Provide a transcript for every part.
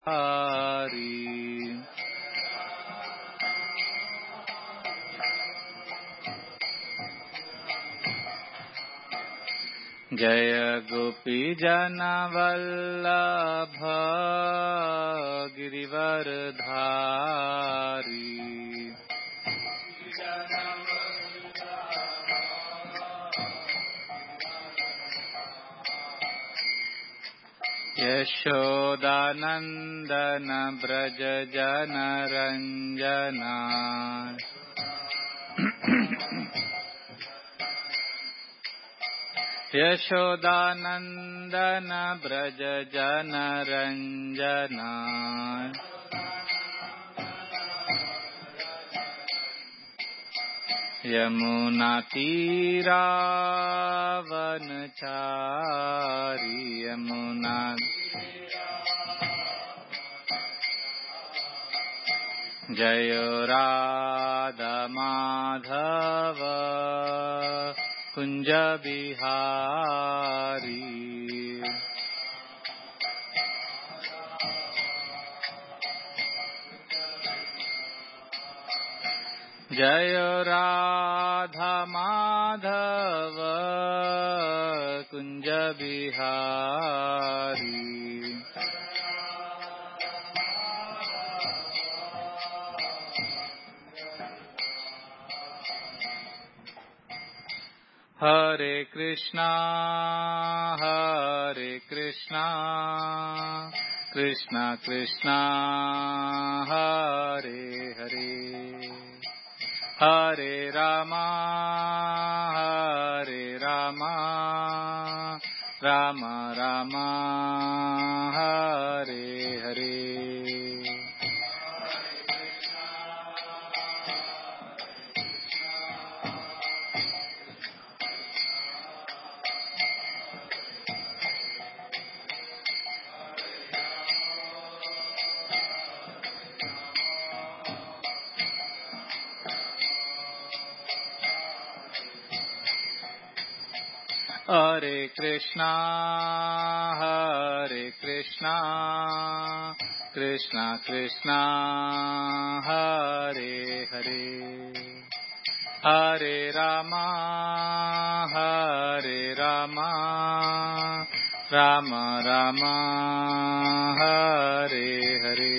जय गोपी जनवल्लभ गिरिवरधारी यशोदानंदन ब्रज जनरंजना यशोदानंदन ब्रज जनरंजना यमुना तीरावनचारी यमुना जय राधा माधव कुंज बिहारी जय राधा माधव कुंज बिहारी हरे कृष्णा कृष्णा कृष्णा हरे हरे हरे रामा राम राम हरे हरे हरे कृष्णा कृष्णा कृष्णा हरे हरे हरे रामा राम राम हरे हरे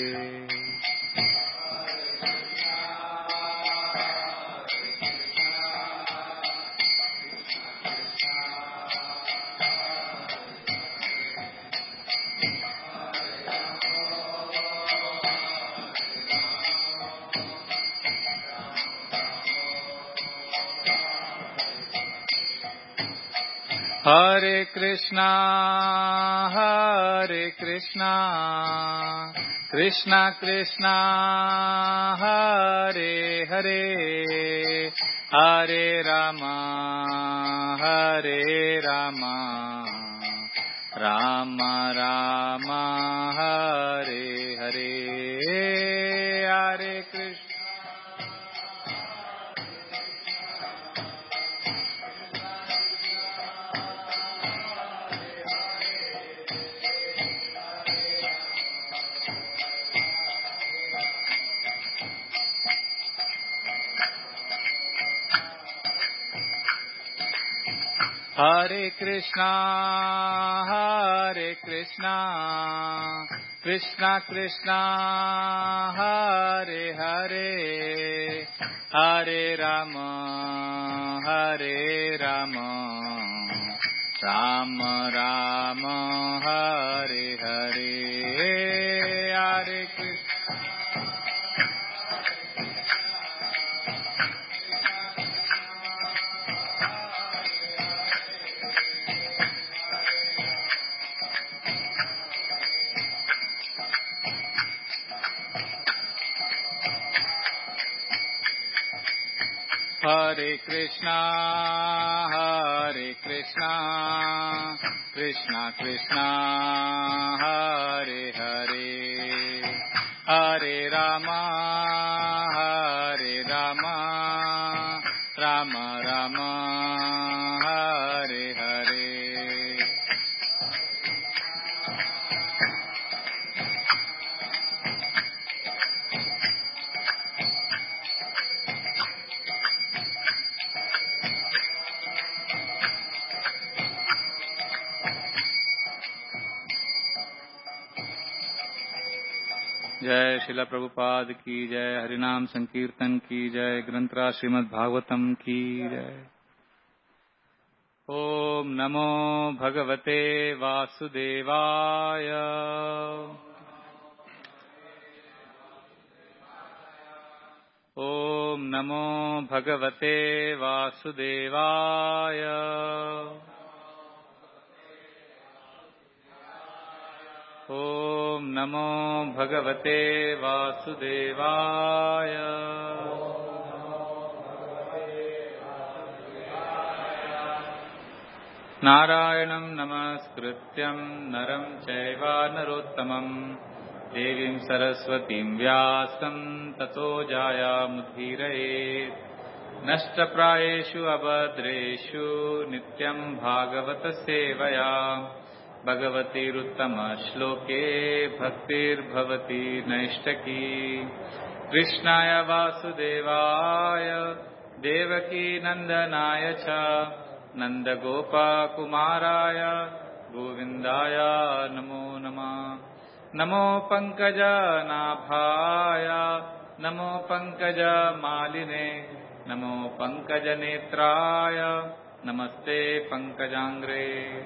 हरे कृष्णा कृष्णा कृष्णा हरे हरे हरे रामा राम राम हरे हरे हरे कृष्ण हरे कृष्णा कृष्णा कृष्णा हरे हरे हरे राम राम राम हरे हरे हरे कृष्ण हरे कृष्णा कृष्णा कृष्णा हरे हरे हरे राम राम राम हरे हरे जय शिला प्रभुपाद की जय। हरिनाम संकीर्तन की जय। ग्रंथराज श्रीमद् भागवतम की जय। ओम नमो भगवते वासुदेवाय। ओम नमो भगवते वासुदेवाय। ओम नमो भगवते वासुदेवाय। नारायणं नमस्कृत्यं नरं चैव नरोत्तमं देवीं सरस्वतीं व्यासं ततो जायामुदीरयेत्। नष्टप्रायेषु अभद्रेषु नित्यं भागवत सेवया भगवतीरुत्तमश्लोके भक्तिर्भवति नैष्टकी। कृष्णाय वासुदेवाय देवकी नन्दनाय च नन्दगोपकुमाराय गोविन्दाय नमो नमः। नमो पङ्कजनाभाय नमो पङ्कजमालिने नमो पङ्कजनेत्राय नमस्ते पङ्कजाङ्ग्रे।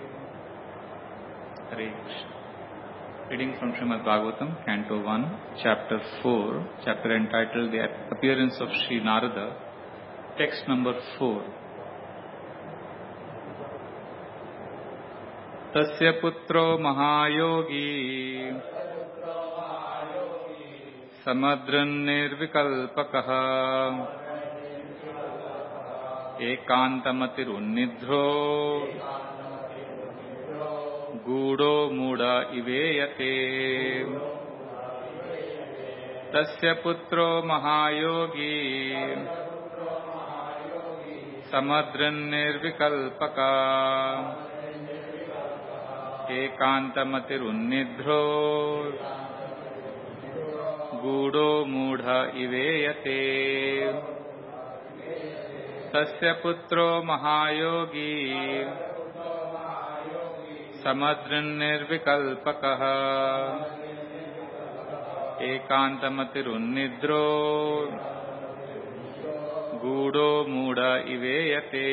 Hare Krishna. Reading from Srimad Bhagavatam, Canto 1, Chapter 4, chapter entitled The Appearance of Sri Narada, text number 4. Tasya putro mahayogi samadran nirvikalpakaha ekantamatirunidhro गूढ़ो मूढ़ इवेयते। तस्य पुत्रो महायोगी समद्रन्निर्विकल्पका एकान्तमतिरुन्निध्रो गूढ़ो मूढ़ इवेयते। तस्य पुत्रो महायोगी समद्रन्निर्विकल्पकः एकान्तमतिरुन्निद्रो गूढ़ो मूढ़ इवेयते।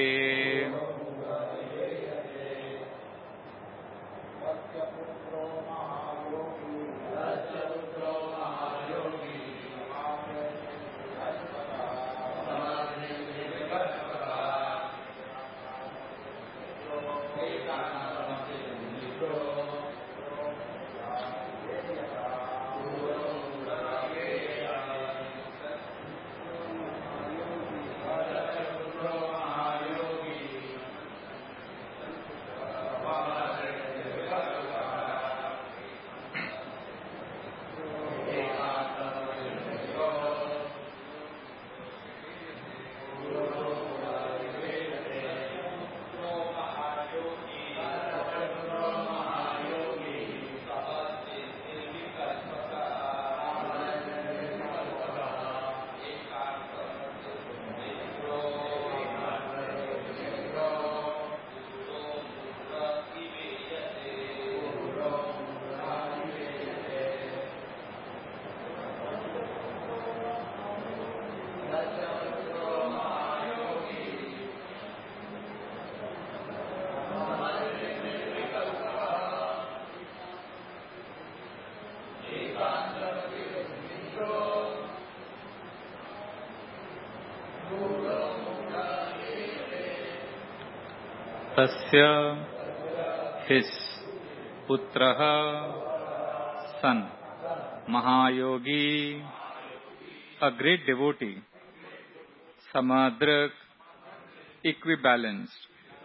तस्य his पुत्रः son Mahayogi a great devotee Samadrak equibalanced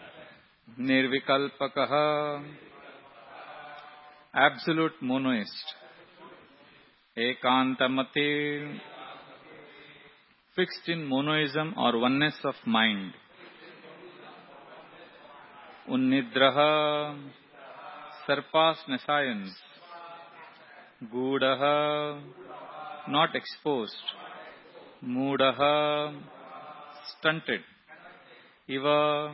Nirvikalpakah absolute monoist Ekantamati fixed in monoism or oneness of mind Unnidraha surpassed nescience Gudaha not exposed Mudaha stunted Iva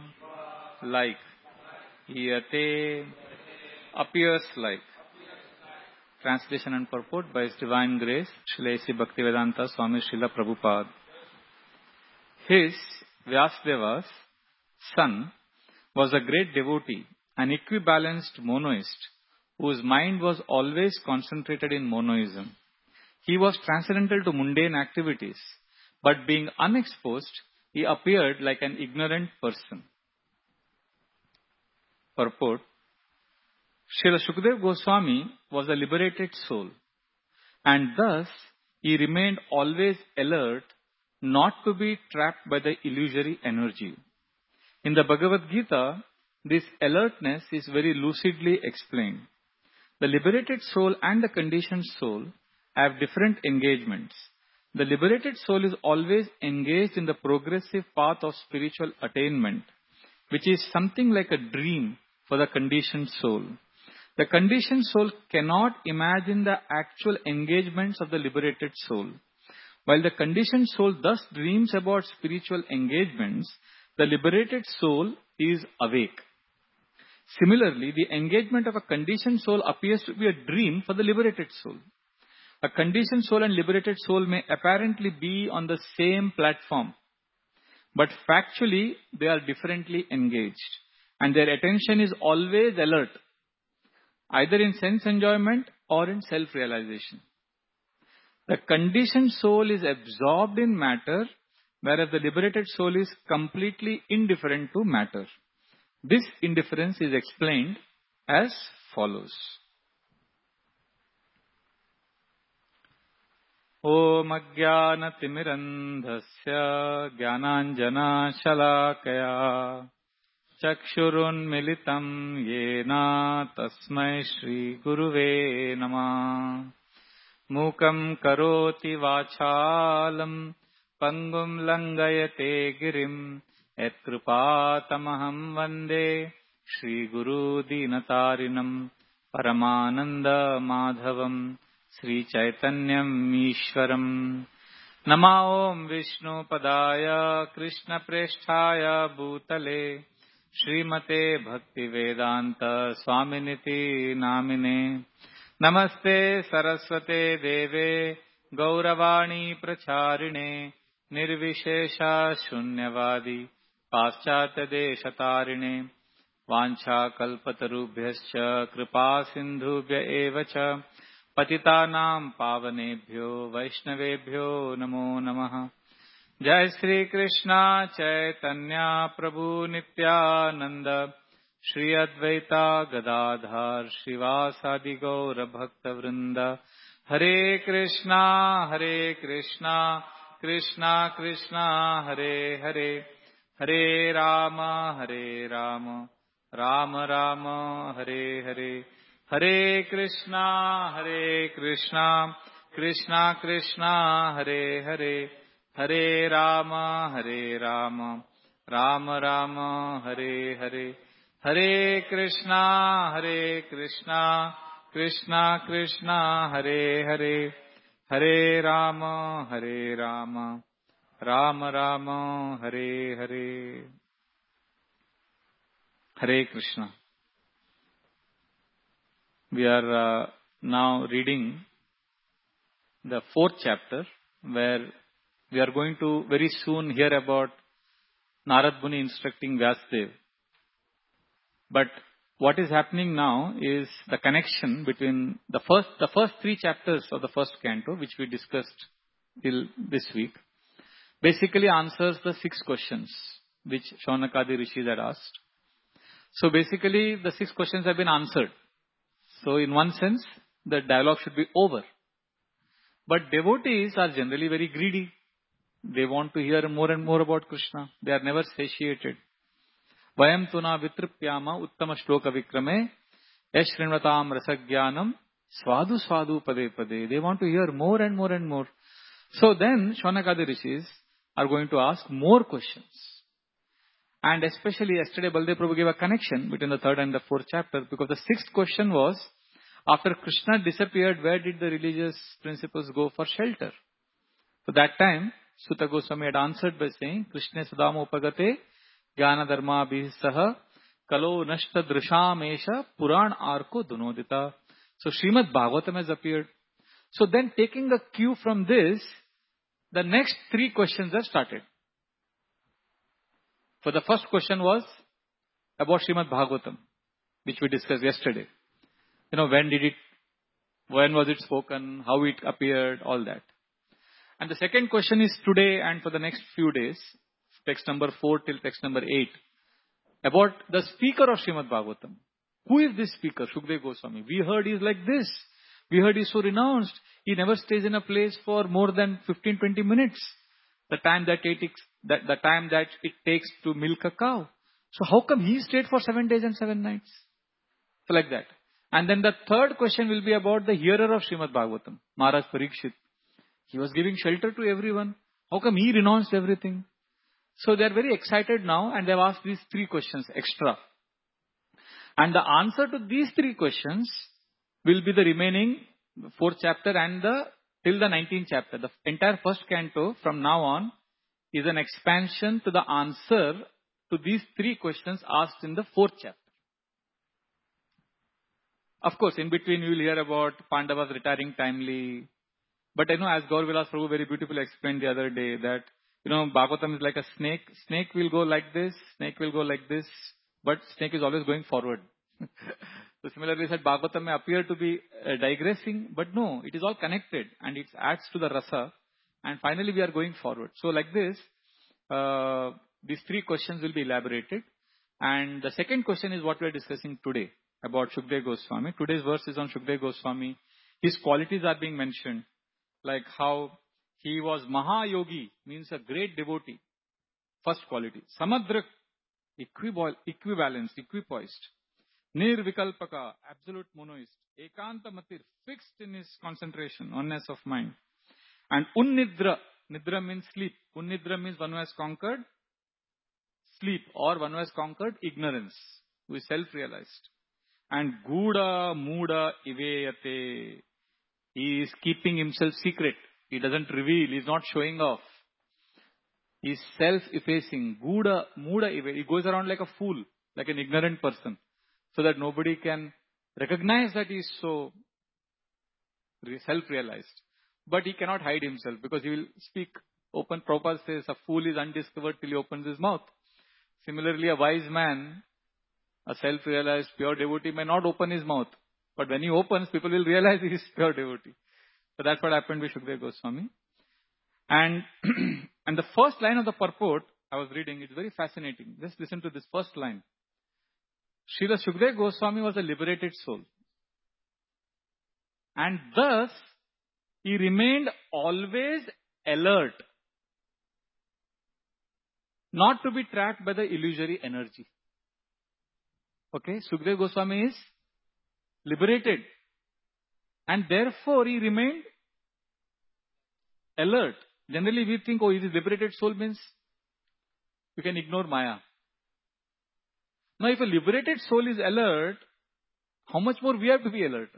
like Iyate appears like translation and purport by His Divine Grace, Srila A.C. Bhaktivedanta Swami Srila Prabhupada. His, Vyasadeva's, son was a great devotee, an equibalanced monoist, whose mind was always concentrated in monoism. He was transcendental to mundane activities, but being unexposed, he appeared like an ignorant person. Purport: Srila Shukdev Goswami was a liberated soul, and thus he remained always alert not to be trapped by the illusory energy. In the Bhagavad Gita, this alertness is very lucidly explained. The liberated soul and the conditioned soul have different engagements. The liberated soul is always engaged in the progressive path of spiritual attainment, which is something like a dream for the conditioned soul. The conditioned soul cannot imagine the actual engagements of the liberated soul. While the conditioned soul thus dreams about spiritual engagements, the liberated soul is awake. Similarly, the engagement of a conditioned soul appears to be a dream for the liberated soul. A conditioned soul and liberated soul may apparently be on the same platform, but factually they are differently engaged, and their attention is always alert, either in sense enjoyment or in self-realization. The conditioned soul is absorbed in matter, whereas the liberated soul is completely indifferent to matter. This indifference is explained as follows. Om Ajnanatimmirandhasya Jnananjana Shalakaya Chakshurunmilitam Yena Tasmai Shri Guruve Namah. Mukam karoti vachalam Pangum langayate girim Yatkrupatamaham vande Shri Guru Dinatarinam Paramananda Madhavam Sri Chaitanyam Ishwaram. Nama Om Vishnu Padaya Krishna Presthaya Bhutale Srimate Bhakti Vedanta Swaminiti Namine. Namaste Saraswate Deve Gauravani Pracharine Nirvishesha Shunyavadi Paschatya Deshatarine Vancha Kalpatarubhyascha Kripa Sindhubhya Evacha Patitanam Pavanebhyo Vaishnavebhyo Namo Namaha. Jai Shri Krishna Chaitanya Prabhu Nityananda Shri Advaita Gadadhar Srivasadi Gaura Bhakta Vrinda. Hare Krishna Krishna Krishna Hare Hare, Hare Rama Rama Rama Hare Hare. Hare Krishna Krishna Krishna Hare Hare, Hare Rama Rama Rama Hare Hare. Hare Krishna Krishna Krishna Hare Hare, Hare Rama Rama Rama Hare Hare. Hare Krishna. We are now reading the 4th chapter, where we are going to very soon hear about Narad Muni instructing Vyasadeva. But what is happening now is the connection between the first 3 chapters of the first canto, which we discussed till this week, basically answers the 6 questions which Shaunakadi Rishis had asked. So basically the 6 questions have been answered. So in one sense, the dialogue should be over. But devotees are generally very greedy. They want to hear more and more about Krishna. They are never satiated. Vayam tuna vitripyama uttama shloka vikrame yashrinvatam rasagyanam swadu swadu pade pade. They want to hear more and more and more. So then Shaunakadi Rishis are going to ask more questions. And especially yesterday Baldev Prabhu gave a connection between the 3rd and the 4th chapter, because the 6th question was, after Krishna disappeared, where did the religious principles go for shelter? So that time, Sutta Goswami had answered by saying, Krishna Sadama Upagate Jnana Dharma Bisaha Kalo Nashta Drisham Esha Puran Arko Dunodita. So Srimad Bhagavatam has appeared. So then taking a cue from this, the next 3 questions are started. So the first question was about Srimad Bhagavatam, which we discussed yesterday. When was it spoken, how it appeared, all that. And the second question is today and for the next few days, text number 4 till text number 8, about the speaker of Srimad Bhagavatam. Who is this speaker, Shukdev Goswami? We heard he's like this. We heard he's so renounced. He never stays in a place for more than 15-20 minutes. The time that it takes to milk a cow. So how come he stayed for 7 days and 7 nights? So like that. And then the third question will be about the hearer of Srimad Bhagavatam, Maharaj Parikshit. He was giving shelter to everyone. How come he renounced everything? So they are very excited now and they have asked these 3 questions extra. And the answer to these 3 questions will be the remaining 4th chapter and till the 19th chapter. The entire first canto from now on is an expansion to the answer to these 3 questions asked in the 4th chapter. Of course, in between you will hear about Pandavas retiring timely. But as Gaur Vilas Prabhu very beautifully explained the other day that, Bhagavatam is like a snake. Snake will go like this, snake will go like this, but snake is always going forward. So similarly said, Bhagavatam may appear to be digressing, but no, it is all connected and it adds to the rasa. And finally we are going forward. So like this, these 3 questions will be elaborated. And the second question is what we are discussing today about Shukdev Goswami. Today's verse is on Shukdev Goswami. His qualities are being mentioned, like how he was Mahayogi, means a great devotee. First quality. Samadrak, equivalence, equipoised. Nirvikalpaka, absolute monoist. Ekanta matir, fixed in his concentration, oneness of mind. And Unnidra, Nidra means sleep. Unnidra means one who has conquered sleep or one who has conquered ignorance, who is self-realized. And Guda Muda Iveyate, he is keeping himself secret. He doesn't reveal, he is not showing off. He is self-effacing. Guda Muda Iveyate, he goes around like a fool, like an ignorant person, so that nobody can recognize that he is so self-realized. But he cannot hide himself because he will speak open. Prabhupada says a fool is undiscovered till he opens his mouth. Similarly, a wise man, a self-realized pure devotee may not open his mouth. But when he opens, people will realize he is pure devotee. So that's what happened with Shukdev Goswami. And, and the first line of the purport I was reading, it's very fascinating. Just listen to this first line. Srila Shukdev Goswami was a liberated soul. And thus, he remained always alert, not to be trapped by the illusory energy. Okay, Shukdev Goswami is liberated. And therefore, he remained alert. Generally, we think, he is liberated soul means you can ignore Maya. Now, if a liberated soul is alert, how much more we have to be alert?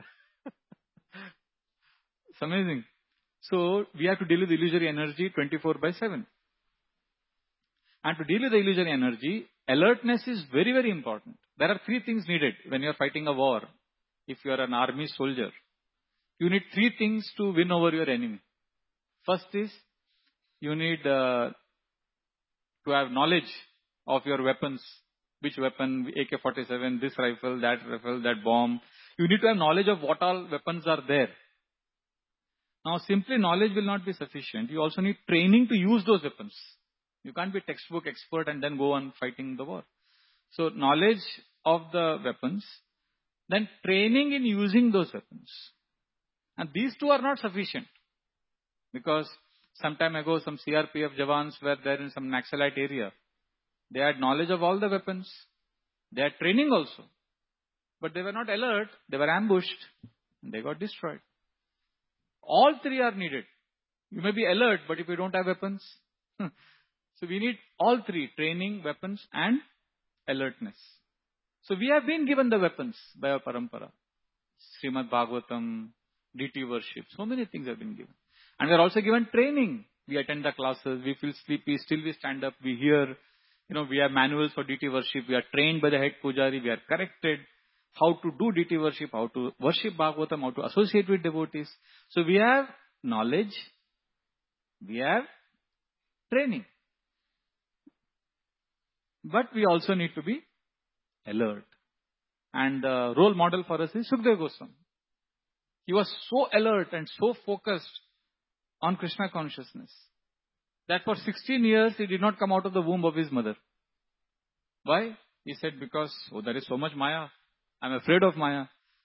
It's amazing. So, we have to deal with illusory energy 24/7. And to deal with the illusory energy, alertness is very, very important. There are 3 things needed when you are fighting a war. If you are an army soldier, you need 3 things to win over your enemy. First is, you need to have knowledge of your weapons. Which weapon, AK-47, this rifle, that bomb. You need to have knowledge of what all weapons are there. Now, simply knowledge will not be sufficient. You also need training to use those weapons. You can't be textbook expert and then go on fighting the war. So, knowledge of the weapons, then training in using those weapons. And these 2 are not sufficient. Because some time ago, some CRPF Jawans were there in some Naxalite area. They had knowledge of all the weapons. They had training also. But they were not alert. They were ambushed. And they got destroyed. All 3 are needed. You may be alert, but if you don't have weapons. So we need all 3, training, weapons and alertness. So we have been given the weapons by our parampara. Srimad Bhagavatam, DT worship, so many things have been given. And we are also given training. We attend the classes, we feel sleepy, still we stand up, we hear. We have manuals for DT worship, we are trained by the head pujari, we are corrected. how to do deity worship, how to worship Bhagavatam, how to associate with devotees. So we have knowledge, we have training. But we also need to be alert. And the role model for us is Sukadeva Goswami. He was so alert and so focused on Krishna consciousness that for 16 years he did not come out of the womb of his mother. Why? He said, because there is so much Maya. I'm afraid of Maya.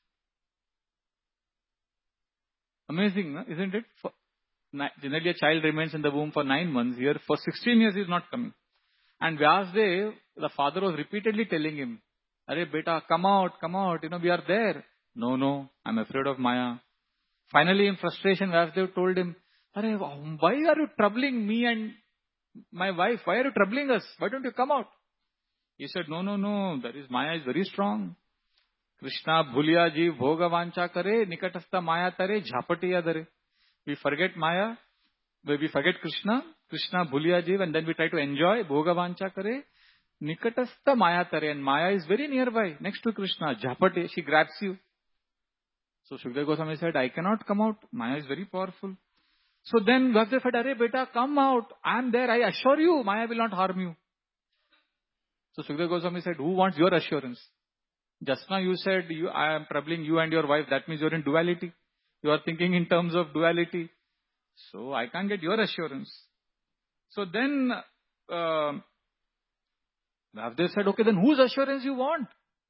Amazing, no? Isn't it? Generally a child remains in the womb for 9 months. Here for 16 years he is not coming. And Vyasdev, the father was repeatedly telling him, Arey beta, come out, we are there. No, I'm afraid of Maya. Finally, in frustration, Vyasdev told him, Arey, why are you troubling me and my wife? Why are you troubling us? Why don't you come out? He said, no, that is Maya is very strong. Krishna bhuliya ji bhoga vancha kare, nikatastha Maya tare, jhapatiya dare. We forget Maya, we forget Krishna bhuliya ji, and then we try to enjoy bhoga vancha kare, nikatastha Maya tare, and Maya is very nearby, next to Krishna, jhapati, she grabs you. So Sukadeva Goswami said, I cannot come out, Maya is very powerful. So then Vyasdev said, Arey beta, come out, I am there, I assure you, Maya will not harm you. So Sukadeva Goswami said, who wants your assurance? Just now you said, I am troubling you and your wife, that means you are in duality. You are thinking in terms of duality. So I can't get your assurance. So then Vyasdev said, okay, then whose assurance you want?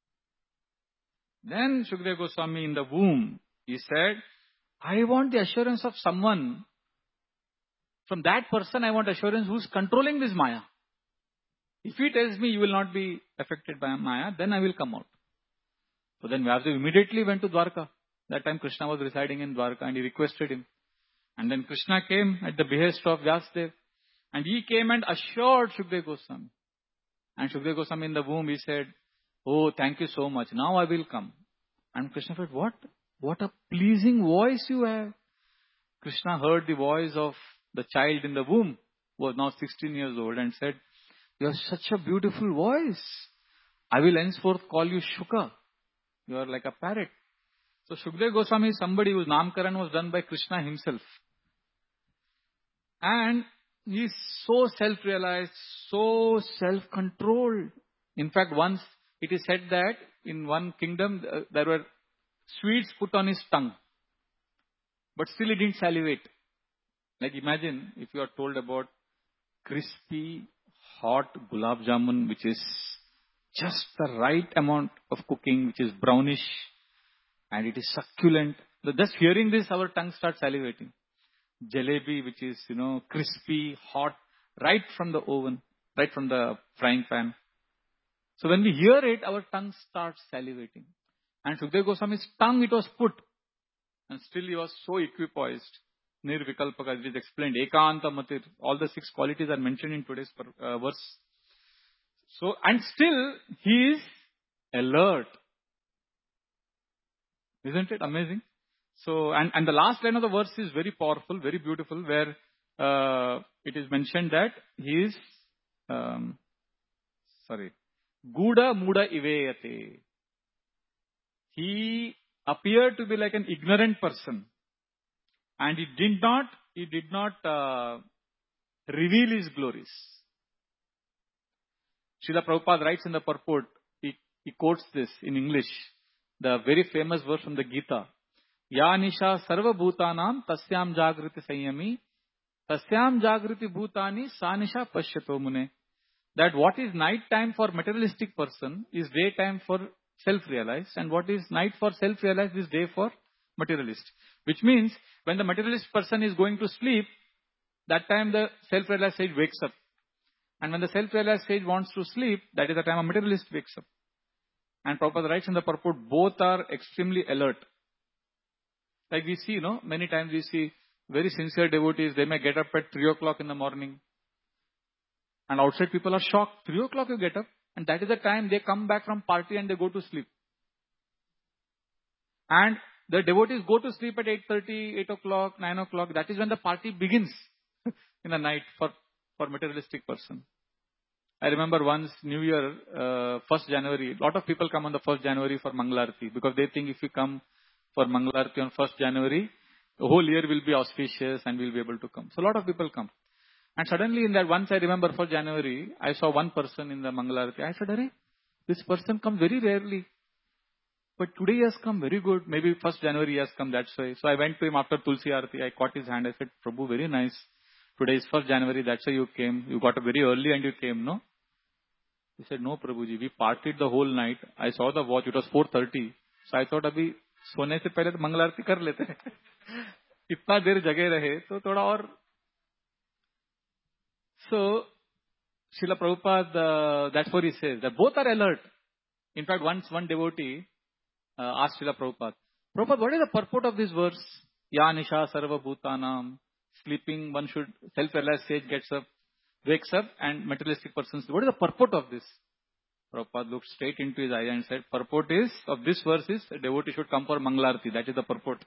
Then Sukadeva Goswami in the womb, he said, I want the assurance of someone. From that person I want assurance who's controlling this Maya. If he tells me you will not be affected by Maya, then I will come out. So then Vyasdev immediately went to Dwarka. That time Krishna was residing in Dwarka and he requested him. And then Krishna came at the behest of Vyasdev. And he came and assured Sukadeva Goswami. And Sukadeva Goswami in the womb, he said, oh, thank you so much. Now I will come. And Krishna said, what? What a pleasing voice you have. Krishna heard the voice of the child in the womb, who was now 16 years old, and said, you have such a beautiful voice. I will henceforth call you Shuka. You are like a parrot. So Sukadeva Goswami is somebody whose Namkaran was done by Krishna himself. And he is so self-realized, so self-controlled. In fact, once it is said that in one kingdom there were sweets put on his tongue. But still he didn't salivate. Like imagine if you are told about crispy, hot gulab jamun, which is just the right amount of cooking, which is brownish and it is succulent. So just hearing this, our tongue starts salivating. Jalebi, which is, crispy, hot, right from the oven, right from the frying pan. So when we hear it, our tongue starts salivating. And Sukadeva Goswami's tongue, it was put. And still he was so equipoised. Nirvikalpaka, it is explained. Ekanta matir. All the 6 qualities are mentioned in today's verse. So, and still he is alert. Isn't it amazing? So, and the last line of the verse is very powerful, very beautiful, where it is mentioned that he is, Guda Muda Iveyate. He appeared to be like an ignorant person. And he did not reveal his glories. Srila Prabhupada writes in the purport, he quotes this in English, the very famous verse from the Gita. Ya nisha sarva bhutanam tasyam jagriti sanyami tasyam jagriti bhutani sa nisha pashyato mune. That what is night time for materialistic person is daytime for self-realized, and what is night for self-realized is day for materialist. Which means when the materialist person is going to sleep, that time the self-realized sage wakes up. And when the self-realized sage wants to sleep, that is the time a materialist wakes up. And Prabhupada writes in the purport, both are extremely alert. Like we see, many times we see very sincere devotees, they may get up at 3 o'clock in the morning. And outside people are shocked. 3 o'clock you get up. And that is the time they come back from party and they go to sleep. And the devotees go to sleep at 8:30, 8 o'clock, 9 o'clock. That is when the party begins in the night for materialistic person. I remember once New Year, 1st January, a lot of people come on the 1st January for Mangalarti because they think if we come for Mangalarti on 1st January, the whole year will be auspicious and we'll be able to come. So a lot of people come. And suddenly in that once I remember 1st January, I saw one person in the Mangalarti. I said, Arey, this person comes very rarely. But today he has come very good. Maybe 1st January he has come, that's why. So I went to him after Tulsi Aarti. I caught his hand. I said, Prabhu, very nice. Today is 1st January, that's why you came. You got up very early and you came, no? He said, no, Prabhuji, we partied the whole night. I saw the watch, it was 4:30. So I thought, abhi सोने से पहले तो मंगल आरती कर लेते हैं. इतना देर जगे रहे तो थोड़ा और. So Srila Prabhupada, that's what he says, that both are alert. In fact, once one devotee asked Srila Prabhupada, Prabhupada, what is the purport of this verse? Ya Nisha Sarva Bhutanam. Sleeping, one should, self-realized sage gets up, wakes up, and materialistic persons. What is the purport of this? Prabhupada looked straight into his eye and said, purport is, of this verse is, a devotee should come for Mangalarti. That is the purport.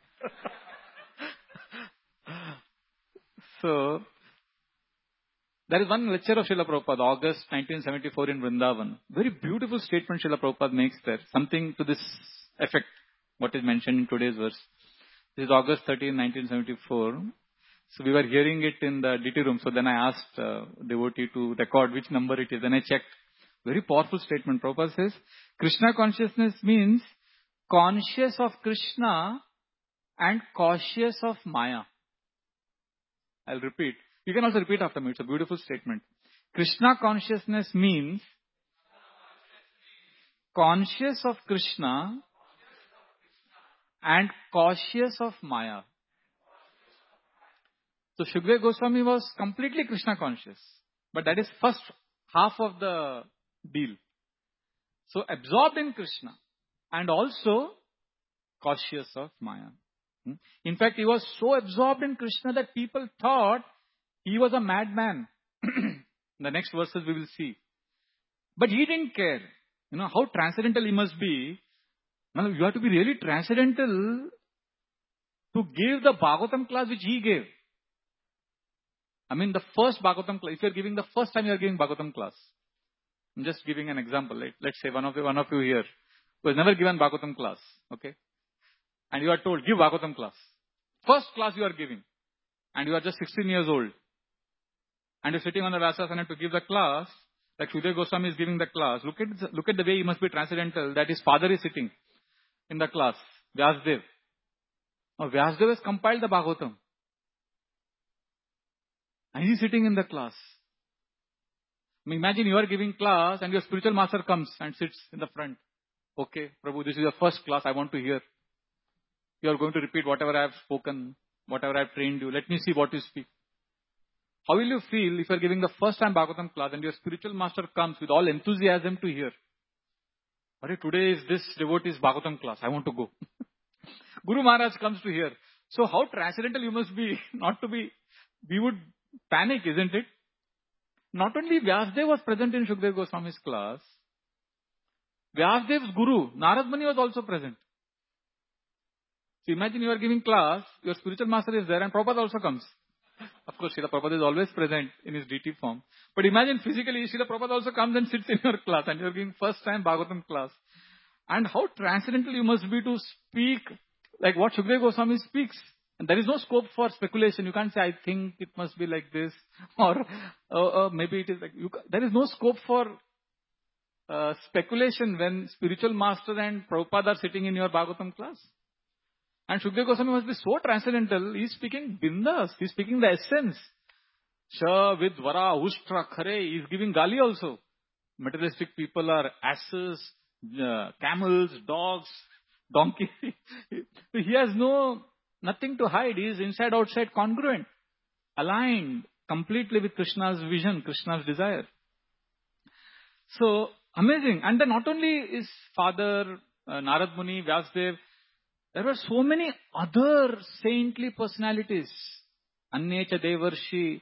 So, there is one lecture of Srila Prabhupada, August 1974 in Vrindavan. Very beautiful statement Srila Prabhupada makes there. Something to this effect, what is mentioned in today's verse. This is August 13, 1974. So we were hearing it in the DT room. So then I asked devotee to record which number it is. Then I checked. Very powerful statement. Prabhupada says, Krishna consciousness means conscious of Krishna and cautious of Maya. I'll repeat. You can also repeat after me. It's a beautiful statement. Krishna consciousness means conscious of Krishna and cautious of Maya. So Shukdev Goswami was completely Krishna conscious. But that is first half of the deal. So absorbed in Krishna and also cautious of Maya. In fact, he was so absorbed in Krishna that people thought he was a madman. The next verses we will see. But he didn't care. You know how transcendental he must be. Now, you have to be really transcendental to give the Bhagavatam class which he gave. I mean, the first Bhagavatam class, if you are giving the first time you are giving Bhagavatam class. I'm just giving an example. Let's say one of you here who has never given Bhagavatam class. Okay? And you are told, give Bhagavatam class. First class you are giving. And you are just 16 years old. And you're sitting on the Vyasasana to give the class. Like Shukdev Goswami is giving the class. Look at the way he must be transcendental. That his father is sitting in the class. Vyasdev. Now Vyasdev has compiled the Bhagavatam. And he is sitting in the class. Imagine you are giving class and your spiritual master comes and sits in the front. Okay, Prabhu, this is your first class I want to hear. You are going to repeat whatever I have spoken, whatever I have trained you. Let me see what you speak. How will you feel if you are giving the first time Bhagavatam class and your spiritual master comes with all enthusiasm to hear? Today is this devotee's Bhagavatam class. I want to go. Guru Maharaj comes to hear. So how transcendental you must be not to be. We would panic, isn't it? Not only Vyasdev was present in Shukdev Goswami's class, Vyasdev's guru, Narad Muni, was also present. So imagine you are giving class, your spiritual master is there and Prabhupada also comes. Of course, Srila Prabhupada is always present in his DT form. But imagine physically, Srila Prabhupada also comes and sits in your class and you are giving first time Bhagavatam class. And how transcendental you must be to speak like what Shukdev Goswami speaks. And there is no scope for speculation. You can't say, I think it must be like this. Or maybe it is like... there is no scope for speculation when spiritual master and Prabhupada are sitting in your Bhagavatam class. And Shukdev Goswami must be so transcendental. He is speaking bindas. He is speaking the essence. Sha, Vid, Vara, Ushtra, Khare. He is giving Gali also. Materialistic people are asses, camels, dogs, donkeys. He has nothing to hide. He is inside, outside, congruent, aligned completely with Krishna's vision, Krishna's desire. So, amazing. And then not only his father, Narad Muni, Vyasdev, there were so many other saintly personalities. Annecha Devarshi,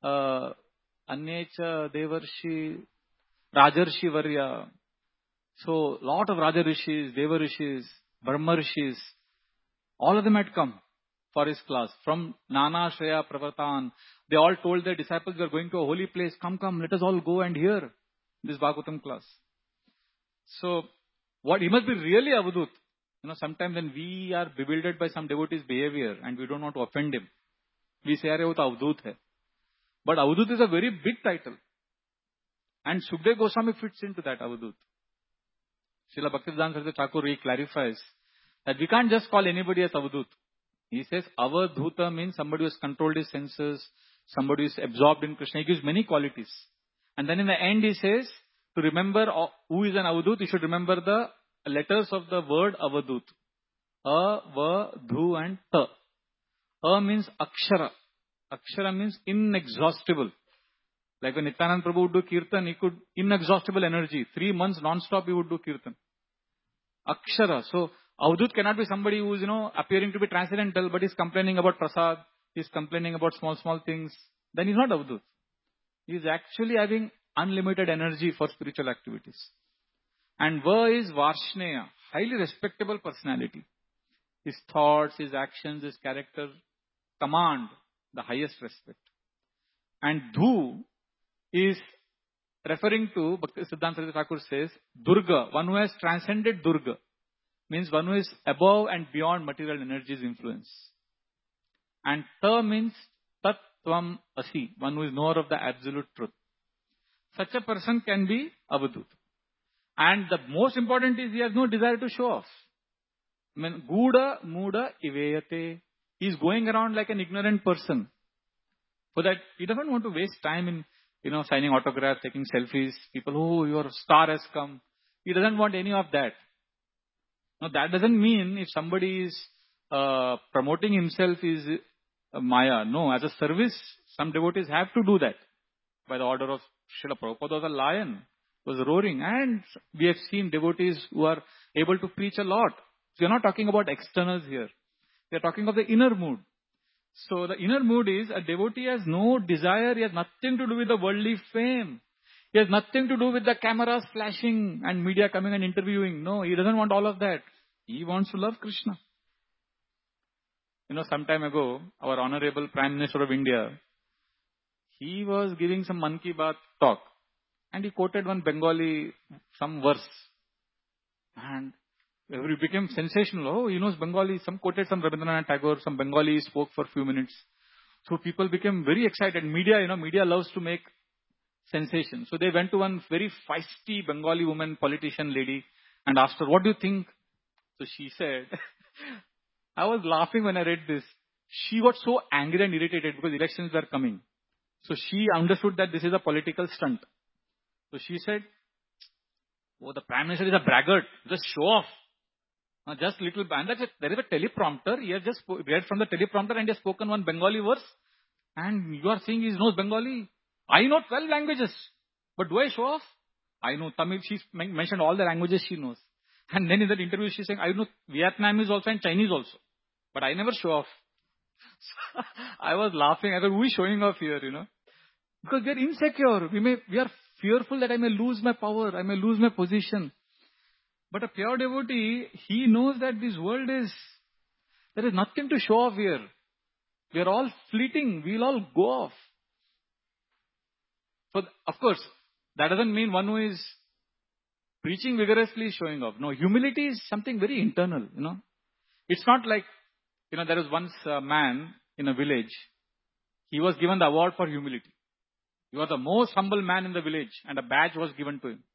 Rajarshi Varya. So, lot of Rajarishis, Devarishis, Brahmarishis, all of them had come for his class. From Nana Shreya Pravartan, they all told their disciples, we are going to a holy place. Come, let us all go and hear. this Bhagavatam class. So, he must be really Avadut. Sometimes when we are bewildered by some devotee's behavior and we don't want to offend him, we say, "Arey, wo to Avadut hai." But Avadut is a very big title. And Sukdev Goswami fits into that Avadut. Srila Bhaktivedanta Saraswati Thakur, he clarifies that we can't just call anybody as Avadut. He says Avadhuta means somebody who has controlled his senses, somebody who is absorbed in Krishna. He gives many qualities. And then in the end he says, to remember who is an Avadut, you should remember the letters of the word Avadut. A, Va, Dhu and Ta. A means Akshara. Akshara means inexhaustible. Like when Nityananda Prabhu would do Kirtan, he could, inexhaustible energy. 3 months non-stop he would do Kirtan. Akshara. So, Avadut cannot be somebody who is, appearing to be transcendental, but is complaining about prasad, is complaining about small things. Then he's not Avadut. He is actually having unlimited energy for spiritual activities. And Va is Varshneya, highly respectable personality. His thoughts, his actions, his character command the highest respect. And Dhu is referring to, Bhakti Siddhanta Saraswati Thakur says, Durga, one who has transcended Durga, means one who is above and beyond material energy's influence. And Ta means Tat Tvam Asi, one who is knower of the absolute truth. Such a person can be Avadut. And the most important is he has no desire to show off. Guda Muda Iveyate. He is going around like an ignorant person. So that he doesn't want to waste time in, signing autographs, taking selfies. People, oh, your star has come. He doesn't want any of that. Now that doesn't mean if somebody is promoting himself is Maya. No, as a service, some devotees have to do that. By the order of Srila Prabhupada was a lion, was roaring. And we have seen devotees who are able to preach a lot. So we are not talking about externals here. We are talking of the inner mood. So the inner mood is a devotee has no desire. He has nothing to do with the worldly fame. He has nothing to do with the cameras flashing and media coming and interviewing. No, he doesn't want all of that. He wants to love Krishna. Some time ago, our Honorable Prime Minister of India, he was giving some Mann Ki Baat talk. And he quoted one Bengali, some verse. And it became sensational. Oh, he knows Bengali. Some quoted some Rabindranath Tagore, some Bengali spoke for a few minutes. So people became very excited. Media loves to make sensation. So they went to one very feisty Bengali woman, politician lady, and asked her, what do you think? So she said, I was laughing when I read this. She got so angry and irritated because elections were coming. So she understood that this is a political stunt. So she said, oh, the Prime Minister is a braggart. Just show off. Just little, and that's it. There is a teleprompter. He has just read from the teleprompter and he has spoken one Bengali verse. And you are saying he knows Bengali. I know 12 languages. But do I show off? I know Tamil. She mentioned all the languages she knows. And then in that interview she's saying, I know Vietnamese also and Chinese also. But I never show off. So I was laughing. I thought, who is showing off here, Because we are insecure. We are fearful that I may lose my power. I may lose my position. But a pure devotee, he knows that this world there is nothing to show off here. We are all fleeting. We will all go off. So, of course, that doesn't mean one who is preaching vigorously is showing off. No, humility is something very internal, It's not like, there was once a man in a village. He was given the award for humility. He was the most humble man in the village and a badge was given to him.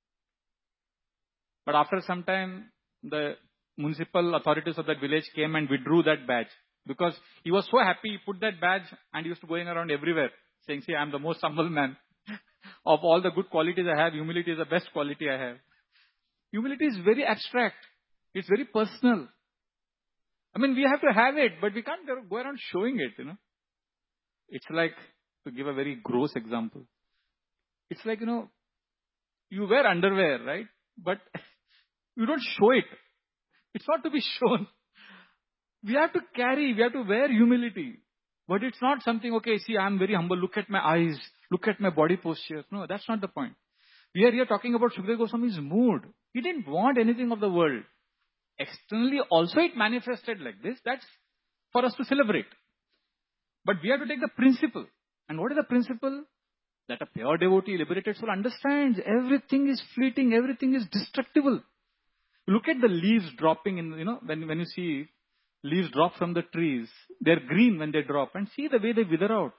But after some time, the municipal authorities of that village came and withdrew that badge. Because he was so happy, he put that badge and he used to going around everywhere saying, see, I am the most humble man. Of all the good qualities I have, humility is the best quality I have. Humility is very abstract. It's very personal. We have to have it, but we can't go around showing it, It's like, to give a very gross example, it's like, you wear underwear, right? But you don't show it. It's not to be shown. We have to wear humility. But it's not something, okay, see, I'm very humble. Look at my eyes. Look at my body posture. No, that's not the point. We are here talking about Sukadeva Goswami's mood. He didn't want anything of the world. Externally also it manifested like this. That's for us to celebrate. But we have to take the principle. And what is the principle? That a pure devotee, liberated soul understands everything is fleeting, everything is destructible. Look at the leaves dropping in, when you see leaves drop from the trees, they're green when they drop, and see the way they wither out.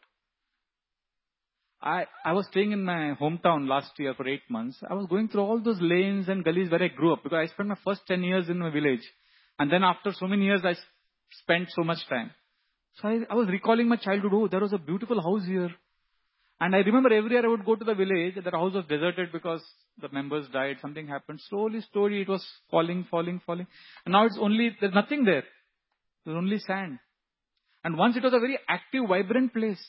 I was staying in my hometown last year for 8 months. I was going through all those lanes and gullies where I grew up, because I spent my first 10 years in my village. And then after so many years, I spent so much time. So I was recalling my childhood. Oh, there was a beautiful house here. And I remember every year I would go to the village. That house was deserted because the members died. Something happened. Slowly, it was falling. And now there's nothing there. There's only sand. And once it was a very active, vibrant place.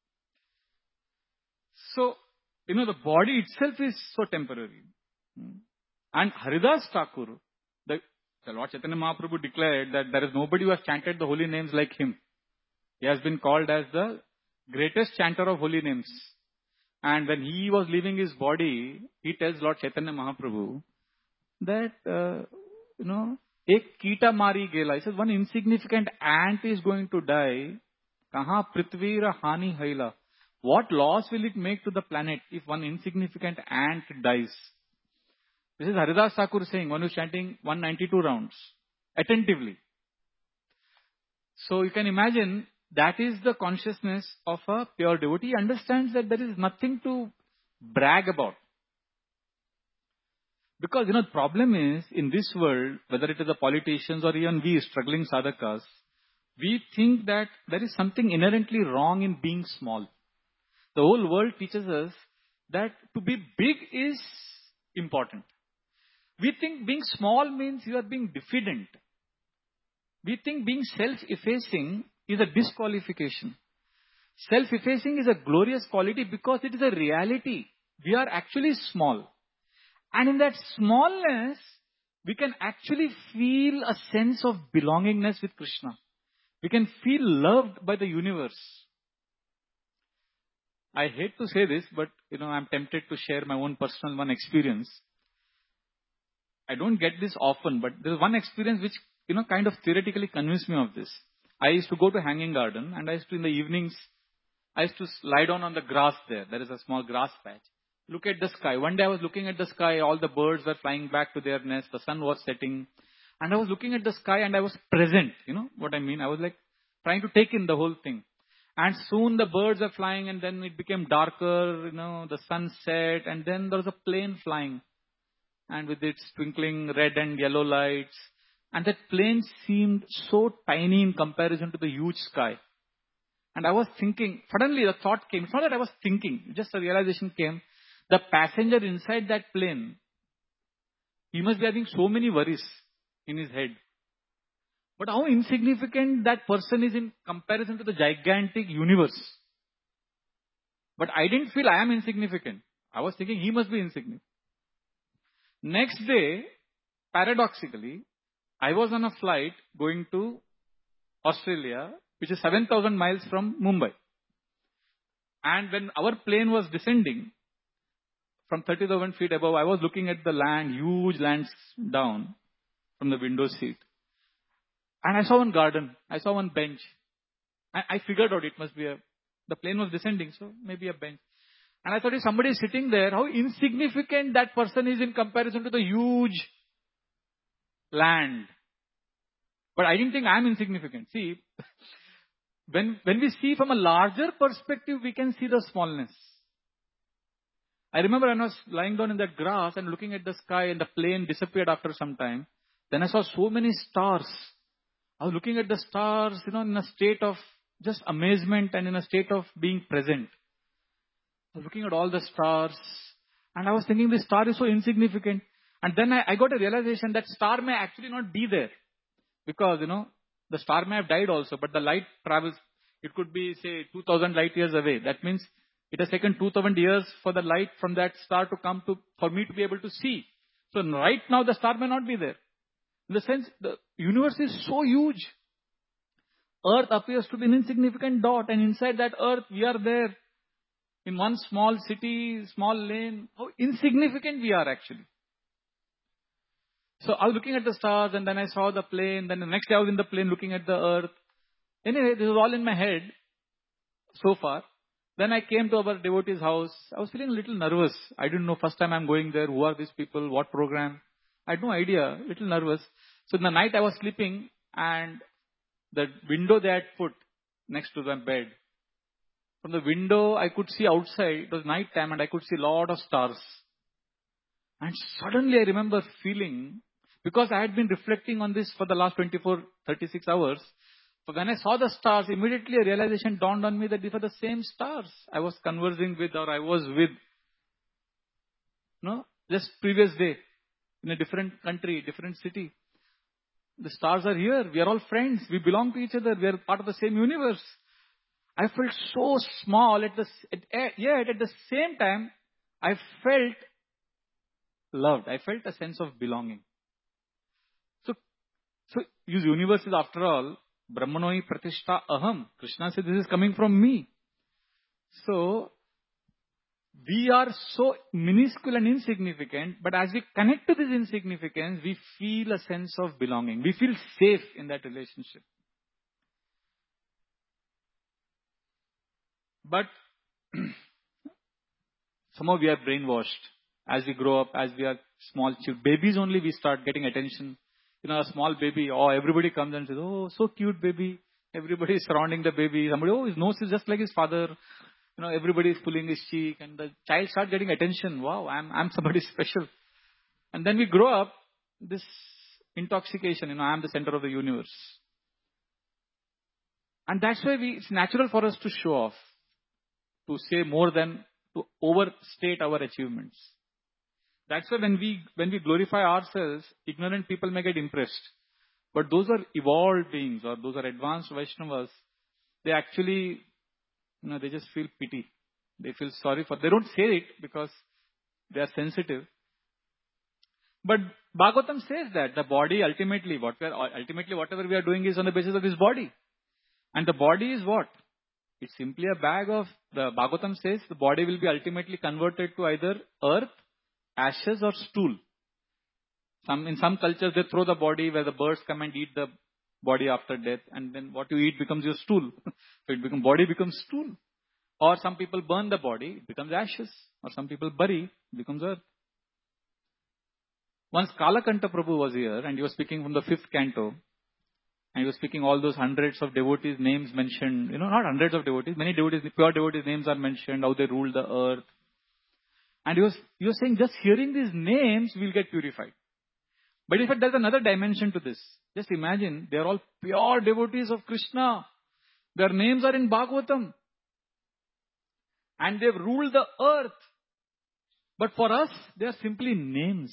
So, the body itself is so temporary. And Haridas Thakur, the Lord Chaitanya Mahaprabhu declared that there is nobody who has chanted the holy names like him. He has been called as the greatest chanter of holy names. And when he was leaving his body, he tells Lord Chaitanya Mahaprabhu that, ek kita mari gela. He says, one insignificant ant is going to die. Kaha prithvira hani haila. What loss will it make to the planet if one insignificant ant dies? This is Haridas Thakur saying, one who is chanting 192 rounds, attentively. So you can imagine, that is the consciousness of a pure devotee. He understands that there is nothing to brag about. Because, the problem is, in this world, whether it is the politicians or even we struggling sadhakas, we think that there is something inherently wrong in being small. The whole world teaches us that to be big is important. We think being small means you are being diffident. We think being self-effacing is a disqualification. Self-effacing is a glorious quality because it is a reality. We are actually small. And in that smallness, we can actually feel a sense of belongingness with Krishna. We can feel loved by the universe. I hate to say this, but I'm tempted to share my own personal one experience. I don't get this often, but there's one experience which, kind of theoretically convinced me of this. I used to go to Hanging Garden, and in the evenings, I used to lie down on the grass there. There is a small grass patch. Look at the sky. One day I was looking at the sky, all the birds were flying back to their nest, the sun was setting, and I was looking at the sky and I was present. You know what I mean? I was like trying to take in the whole thing. And soon the birds are flying, and then it became darker, the sun set, and then there was a plane flying. And with its twinkling red and yellow lights. And that plane seemed so tiny in comparison to the huge sky. And I was thinking, suddenly the thought came, it's not that I was thinking, just a realization came, the passenger inside that plane, he must be having so many worries in his head. But how insignificant that person is in comparison to the gigantic universe. But I didn't feel I am insignificant. I was thinking he must be insignificant. Next day, paradoxically, I was on a flight going to Australia, which is 7,000 miles from Mumbai. And when our plane was descending from 30,000 feet above, I was looking at the land, huge lands down from the window seat. And I saw one garden, I saw one bench. I figured out it must be the plane was descending, so maybe a bench. And I thought if somebody is sitting there, how insignificant that person is in comparison to the huge land. But I didn't think I am insignificant. See, when we see from a larger perspective, we can see the smallness. I remember when I was lying down in that grass and looking at the sky, and the plane disappeared after some time. Then I saw so many stars. I was looking at the stars, in a state of just amazement and in a state of being present. I was looking at all the stars, and I was thinking this star is so insignificant. And then I got a realization that star may actually not be there. Because, the star may have died also, but the light travels, it could be, say, 2,000 light years away. That means it has taken 2,000 years for the light from that star to come for me to be able to see. So right now the star may not be there. In the sense, the universe is so huge. Earth appears to be an insignificant dot, and inside that earth we are there. In one small city, small lane, how insignificant we are actually. So I was looking at the stars, and then I saw the plane, then the next day I was in the plane looking at the earth. Anyway, this was all in my head so far. Then I came to our devotee's house. I was feeling a little nervous. I didn't know first time I'm going there. Who are these people? What program? I had no idea. Little nervous. So in the night I was sleeping and the window they had put next to the bed. From the window I could see outside. It was night time and I could see a lot of stars. And suddenly I remember feeling, because I had been reflecting on this for the last 24, 36 hours. But when I saw the stars, immediately a realization dawned on me that these are the same stars I was conversing with or I was with. No, just previous day in a different country, different city. The stars are here. We are all friends. We belong to each other. We are part of the same universe. I felt so small yet at the same time, I felt loved. I felt a sense of belonging. So this universe is after all, Brahmanoi Pratishta Aham. Krishna said this is coming from me. So, we are so minuscule and insignificant, but as we connect to this insignificance, we feel a sense of belonging. We feel safe in that relationship. But somehow we are brainwashed. As we grow up, as we are small children, babies only we start getting attention. A small baby, everybody comes and says, oh, so cute baby. Everybody is surrounding the baby. Somebody, his nose is just like his father. Everybody is pulling his cheek and the child starts getting attention. Wow, I'm somebody special. And then we grow up, this intoxication, I'm the center of the universe. And that's why it's natural for us to show off, to say more than, to overstate our achievements. That's why when we glorify ourselves, ignorant people may get impressed. But those are evolved beings or those are advanced Vaishnavas, they actually, they just feel pity. They feel sorry they don't say it because they are sensitive. But Bhagavatam says that the body ultimately, whatever we are doing is on the basis of this body. And the body is what? It's simply a bag of, the Bhagavatam says the body will be ultimately converted to either earth, ashes or stool. In some cultures they throw the body where the birds come and eat the body after death, and then what you eat becomes your stool. So body becomes stool. Or some people burn the body, it becomes ashes. Or some people bury, it becomes earth. Once Kalakanta Prabhu was here and he was speaking from the 5th canto, and he was speaking all those hundreds of devotees' names mentioned, not hundreds of devotees, many devotees, pure devotees' names are mentioned, how they ruled the earth. And he was saying, just hearing these names, we'll get purified. But in fact, there's another dimension to this. Just imagine, they are all pure devotees of Krishna. Their names are in Bhagavatam. And they've ruled the earth. But for us, they are simply names.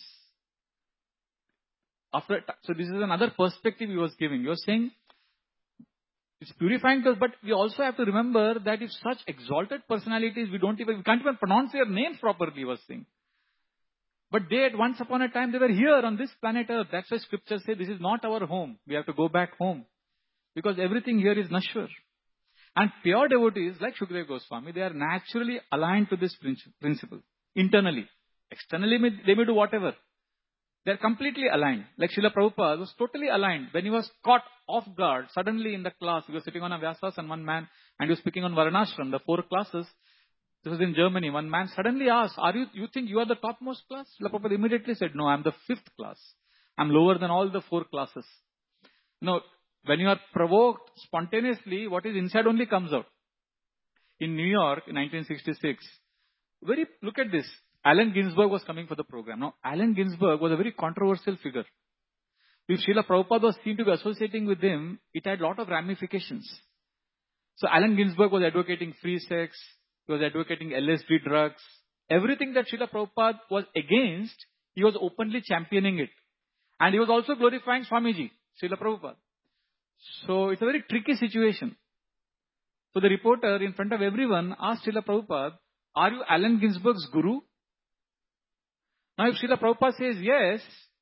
So this is another perspective he was giving. He was saying, it's purifying us, but we also have to remember that if such exalted personalities, we can't even pronounce their names properly, he was saying. But once upon a time, they were here on this planet Earth. That's why scriptures say this is not our home. We have to go back home. Because everything here is Nashwar. And pure devotees like Shukadeva Goswami, they are naturally aligned to this principle. Internally. Externally, they may do whatever. They are completely aligned. Like Srila Prabhupada was totally aligned. When he was caught off guard, suddenly in the class, he was sitting on a Vyasas and one man, and he was speaking on Varnashram, the 4 classes. This was in Germany. One man suddenly asked, you think you are the topmost class? Srila Prabhupada immediately said, no, I am the 5th class. I am lower than all the 4 classes. When you are provoked spontaneously, what is inside only comes out. In New York, in 1966, look at this. Allen Ginsberg was coming for the program. Now, Allen Ginsberg was a very controversial figure. If Srila Prabhupada was seen to be associating with him, it had a lot of ramifications. So Allen Ginsberg was advocating free sex. He was advocating LSD drugs. Everything that Srila Prabhupada was against, he was openly championing it. And he was also glorifying Swamiji, Srila Prabhupada. So it's a very tricky situation. So the reporter in front of everyone asked Srila Prabhupada, are you Allen Ginsberg's guru? Now if Srila Prabhupada says yes,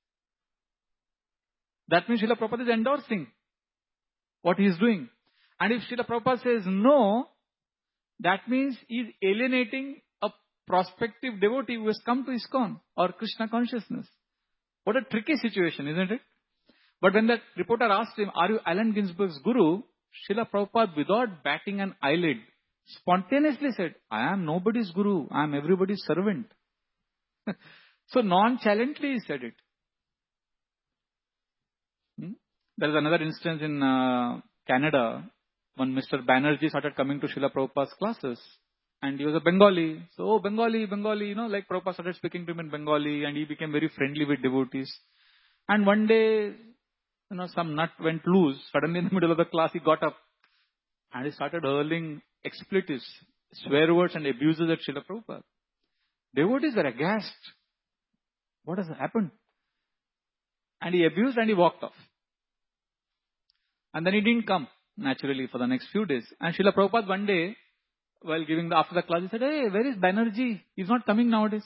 that means Srila Prabhupada is endorsing what he is doing. And if Srila Prabhupada says no, that means he is alienating a prospective devotee who has come to ISKCON or Krishna consciousness. What a tricky situation, isn't it? But when that reporter asked him, are you Allen Ginsberg's guru? Srila Prabhupada, without batting an eyelid, Spontaneously said, I am nobody's guru, I am everybody's servant. So nonchalantly he said it. There is another instance in Canada, when Mr. Banerjee started coming to Srila Prabhupada's classes. And he was a Bengali. So, Bengali, like Prabhupada started speaking to him in Bengali and he became very friendly with devotees. And one day, some nut went loose. Suddenly in the middle of the class, he got up and he started hurling expletives, swear words and abuses at Srila Prabhupada. Devotees were aghast. What has happened? And he abused and he walked off. And then he didn't come, naturally, for the next few days. And Srila Prabhupada one day, while giving after the class, he said, hey, where is Banerjee? He's not coming nowadays.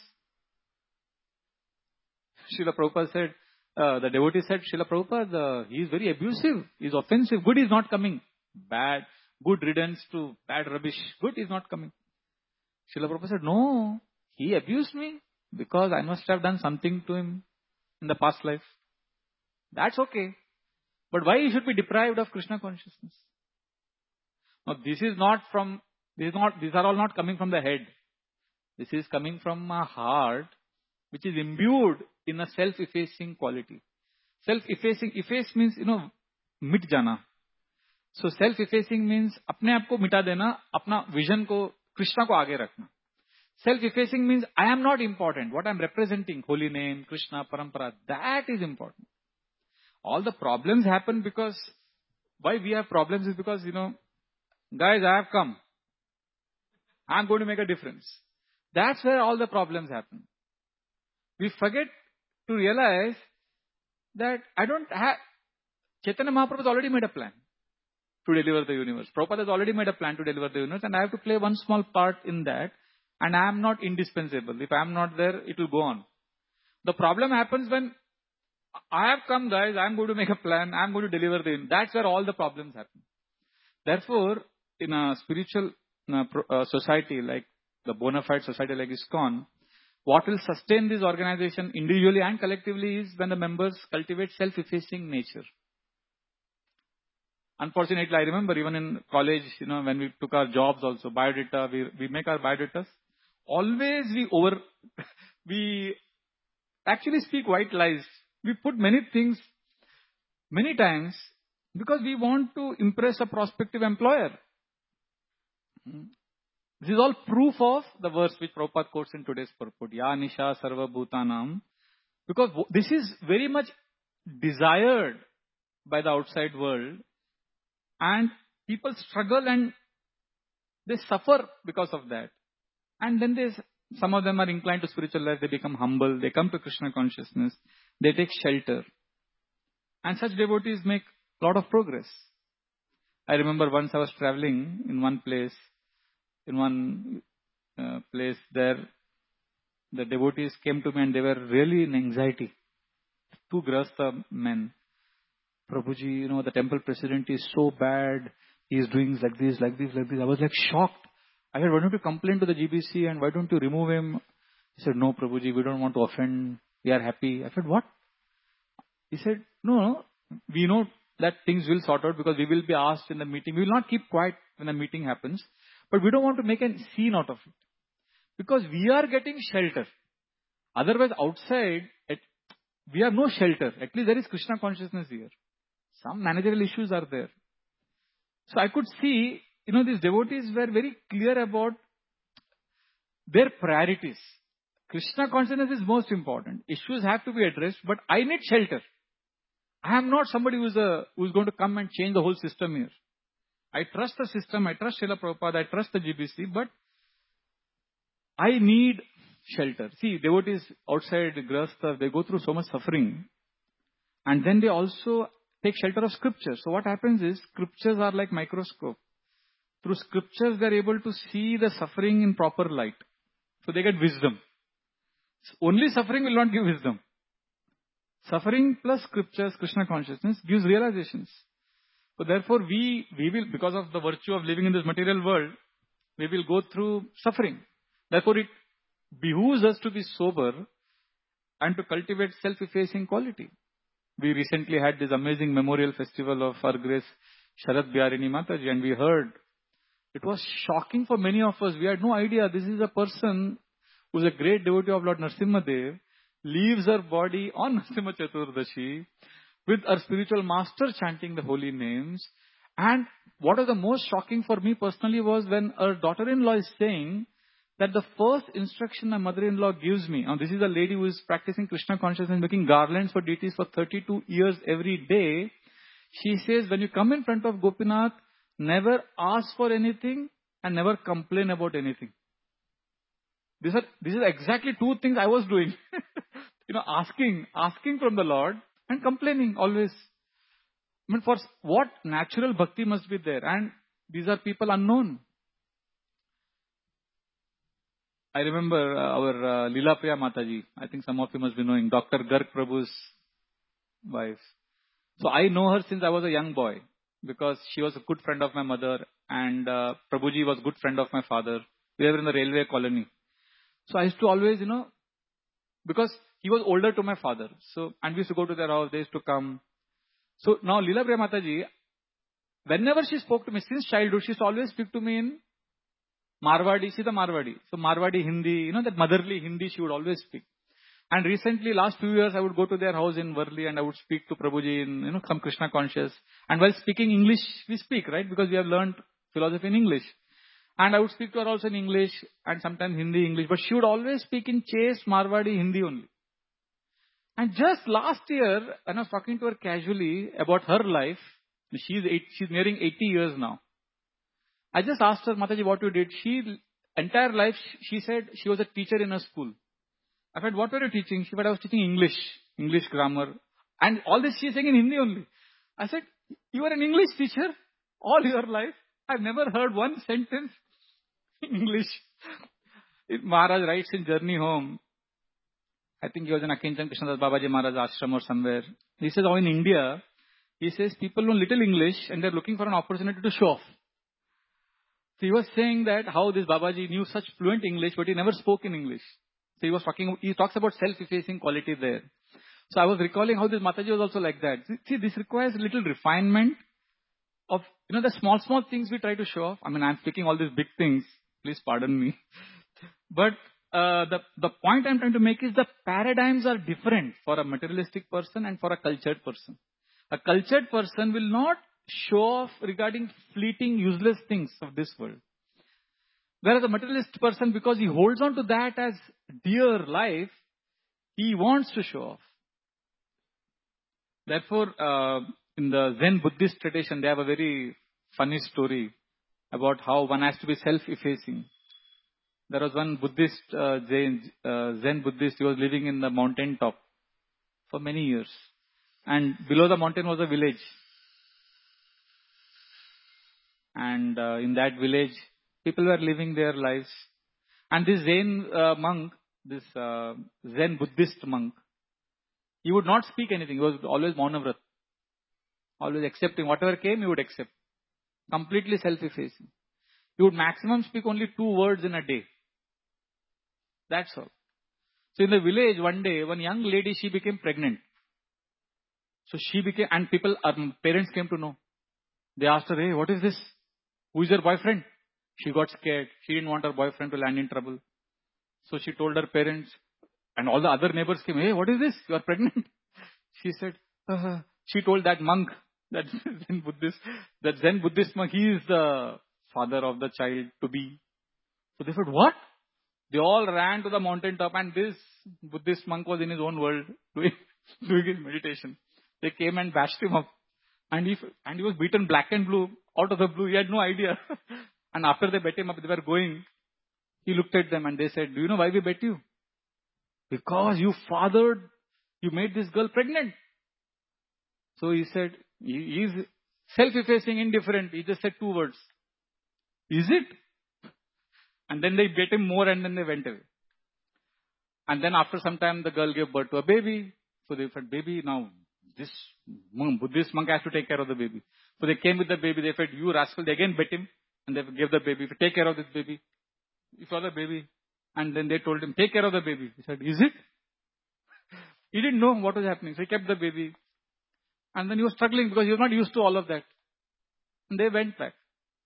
Srila Prabhupada said, the devotee said, Srila Prabhupada, he is very abusive. He is offensive. Good, is not coming. Bad. Good riddance to bad rubbish. Good, is not coming. Srila Prabhupada said, no, he abused me because I must have done something to him in the past life. That's okay. But why he should be deprived of Krishna consciousness? Now, these are all not coming from the head. This is coming from a heart which is imbued in a self-effacing quality. Self-effacing, efface means, mit jana. So self-effacing means अपने आप को मिटा देना, अपना vision को, Krishna को आगे रखना. Self-effacing means I am not important. What I am representing, holy name, Krishna, parampara, that is important. All the problems happen because, why we have problems is because, guys, I have come. I am going to make a difference. That's where all the problems happen. We forget to realize that Chaitanya Mahaprabhu has already made a plan to deliver the universe. Prabhupada has already made a plan to deliver the universe and I have to play one small part in that and I am not indispensable. If I am not there, it will go on. The problem happens when I have come, guys, I am going to make a plan, I am going to deliver the universe. That's where all the problems happen. Therefore, in a spiritual society like the bona fide society like ISKCON, what will sustain this organization individually and collectively is when the members cultivate self-effacing nature. Unfortunately, I remember even in college, when we took our jobs also, biodata, we make our biodatas. Always we actually speak white lies. We put many things, many times, because we want to impress a prospective employer. This is all proof of the verse which Prabhupada quotes in today's purport. Ya Nisha Sarva Bhutanam. Because this is very much desired by the outside world. And people struggle and they suffer because of that. And then some of them are inclined to spiritual life. They become humble. They come to Krishna consciousness. They take shelter. And such devotees make a lot of progress. I remember once I was traveling in one place. In one place there, the devotees came to me and they were really in anxiety. Two Grahastha men. Prabhuji, the temple president is so bad. He is doing like this. I was like shocked. I said, why don't you complain to the GBC and why don't you remove him? He said, no, Prabhuji, we don't want to offend. We are happy. I said, what? He said, no, we know that things will sort out because we will be asked in the meeting. We will not keep quiet when a meeting happens. But we don't want to make a scene out of it. Because we are getting shelter. Otherwise, outside, we have no shelter. At least there is Krishna consciousness here. Some managerial issues are there. So I could see, these devotees were very clear about their priorities. Krishna consciousness is most important. Issues have to be addressed, but I need shelter. I am not somebody who is going to come and change the whole system here. I trust the system, I trust Srila Prabhupada, I trust the GBC, but I need shelter. See, devotees outside Grahastha, they go through so much suffering. And then they also take shelter of scriptures. So what happens is, scriptures are like microscope. Through scriptures, they are able to see the suffering in proper light. So they get wisdom. Only suffering will not give wisdom. Suffering plus scriptures, Krishna consciousness, gives realizations. So therefore, we will, because of the virtue of living in this material world, we will go through suffering. Therefore, it behooves us to be sober and to cultivate self-effacing quality. We recently had this amazing memorial festival of our Grace Sharad Biharini Mataji, and we heard It was shocking for many of us. We had no idea this is a person who's a great devotee of Lord Nrsimhadev, leaves her body on Nrsimha Chaturdashi with her spiritual master chanting the holy names. And what was the most shocking for me personally was when her daughter-in-law is saying that the first instruction my mother-in-law gives me, now this is a lady who is practicing Krishna consciousness, making garlands for deities for 32 years every day. She says, when you come in front of Gopinath, never ask for anything and never complain about anything. This is exactly two things I was doing. Asking from the Lord and complaining always. I mean, for what natural bhakti must be there? And these are people unknown. I remember our Leela Priya Mataji. I think some of you must be knowing. Dr. Garg Prabhu's wife. So I know her since I was a young boy. Because she was a good friend of my mother. And Prabhuji was a good friend of my father. We were in the railway colony. So I used to always, because he was older to my father. So, and we used to go to their house. They used to come. So now Leela Priya Mataji, whenever she spoke to me since childhood, she used to always speak to me in Marwadi. She's a Marwadi. So Marwadi Hindi, that motherly Hindi she would always speak. And recently, last few years, I would go to their house in Worli and I would speak to Prabhuji in, some Krishna conscious. And while speaking English, we speak, right? Because we have learned philosophy in English. And I would speak to her also in English and sometimes Hindi, English. But she would always speak in chaste Marwadi Hindi only. And just last year, when I was talking to her casually about her life, she's nearing 80 years now. I just asked her, Mataji, what you did? Entire life, she said she was a teacher in a school. I said, what were you teaching? She said, I was teaching English grammar. And all this she's saying in Hindi only. I said, you were an English teacher all your life? I've never heard one sentence in English. Maharaj writes in Journey Home, I think he was in Akinchan Krishnadas Babaji Maharaj ashram or somewhere. He says, in India, he says people know little English and they're looking for an opportunity to show off. So he was saying that how this Babaji knew such fluent English, but he never spoke in English. So he talks about self-effacing quality there. So I was recalling how this Mataji was also like that. See, this requires a little refinement of, the small things we try to show off. I mean, I'm speaking all these big things. Please pardon me. But the point I'm trying to make is the paradigms are different for a materialistic person and for a cultured person. A cultured person will not show off regarding fleeting, useless things of this world. Whereas a materialist person, because he holds on to that as dear life, he wants to show off. Therefore, in the Zen Buddhist tradition, they have a very funny story about how one has to be self-effacing. There was one Buddhist, Zen Buddhist, he was living in the mountain top for many years. And below the mountain was a village. And in that village, people were living their lives. And this Zen monk, this Zen Buddhist monk, he would not speak anything. He was always Maunavrat. Always accepting. Whatever came, he would accept. Completely self-effacing. He would maximum speak only 2 words in a day. That's all. So in the village, one day, one young lady, she became pregnant. So and parents came to know. They asked her, hey, what is this? Who is your boyfriend? She got scared. She didn't want her boyfriend to land in trouble. So she told her parents, and all the other neighbors came, hey, what is this? You are pregnant. She said, she told that monk, that Zen Buddhist monk, he is the father of the child to be. So they said, what? They all ran to the mountaintop and this Buddhist monk was in his own world doing his meditation. They came and bashed him up. And he was beaten black and blue, out of the blue. He had no idea. And after they beat him up, they were going. He looked at them and they said, do you know why we beat you? Because you made this girl pregnant. So he said, he is self-effacing, indifferent. He just said 2 words. Is it? And then they beat him more and then they went away. And then after some time, the girl gave birth to a baby. So they said, baby, now this Buddhist monk has to take care of the baby. So they came with the baby. They said, you rascal. They again beat him and they gave the baby. Take care of this baby. He saw the baby. And then they told him, take care of the baby. He said, is it? He didn't know what was happening. So he kept the baby. And then he was struggling because he was not used to all of that. And they went back.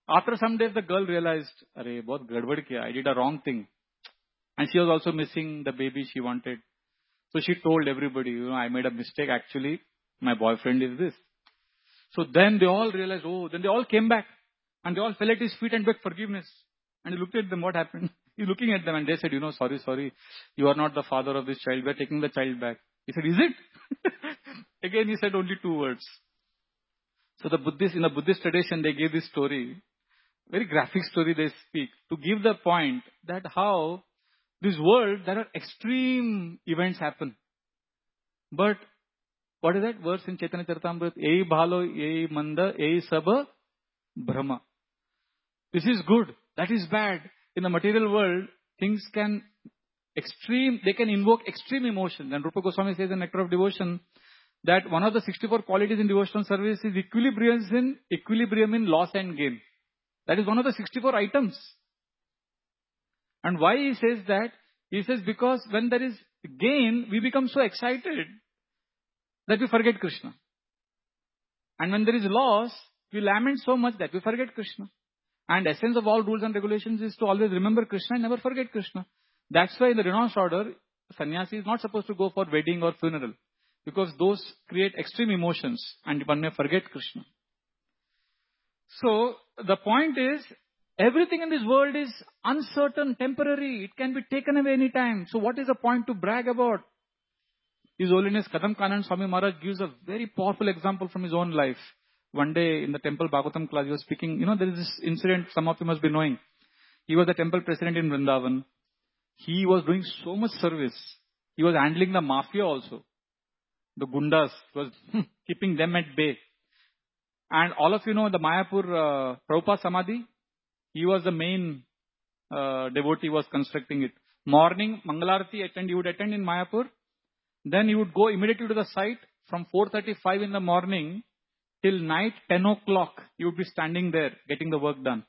After some days, the girl realized, "Arey, bahut gadbad kiya. I did a wrong thing." And she was also missing the baby she wanted. So she told everybody, I made a mistake. Actually, my boyfriend is this. So then they all realized, then they all came back. And they all fell at his feet and begged forgiveness. And he looked at them, what happened? He's looking at them and they said, sorry. You are not the father of this child. We are taking the child back. He said, is it? Again, he said only 2 words. So in the Buddhist tradition, they gave this story. Very graphic story they speak. To give the point that how this world, there are extreme events happen. But what is that verse in Chaitanya Charitamrita? Ei bhalo, ei manda, ei saba brahma. This is good. That is bad. In the material world, things can they can invoke extreme emotions. And Rupa Goswami says in Nectar of Devotion that one of the 64 qualities in devotional service is equilibrium in loss and gain. That is one of the 64 items. And why he says that? He says because when there is gain, we become so excited that we forget Krishna. And when there is loss, we lament so much that we forget Krishna. And essence of all rules and regulations is to always remember Krishna and never forget Krishna. That's why in the renounced order, sannyasi is not supposed to go for wedding or funeral. Because those create extreme emotions and one may forget Krishna. So, the point is, everything in this world is uncertain, temporary. It can be taken away anytime. So what is the point to brag about? His Holiness Kadam Kanand Swami Maharaj gives a very powerful example from his own life. One day in the temple Bhagavatam class, he was speaking, there is this incident some of you must be knowing. He was the temple president in Vrindavan. He was doing so much service. He was handling the mafia also. The gundas, was keeping them at bay. And all of you know the Mayapur Prabhupada Samadhi. He was the main devotee, was constructing it. Morning, Mangalarati he would attend in Mayapur. Then he would go immediately to the site from 4:35 in the morning till night 10 o'clock. He would be standing there getting the work done.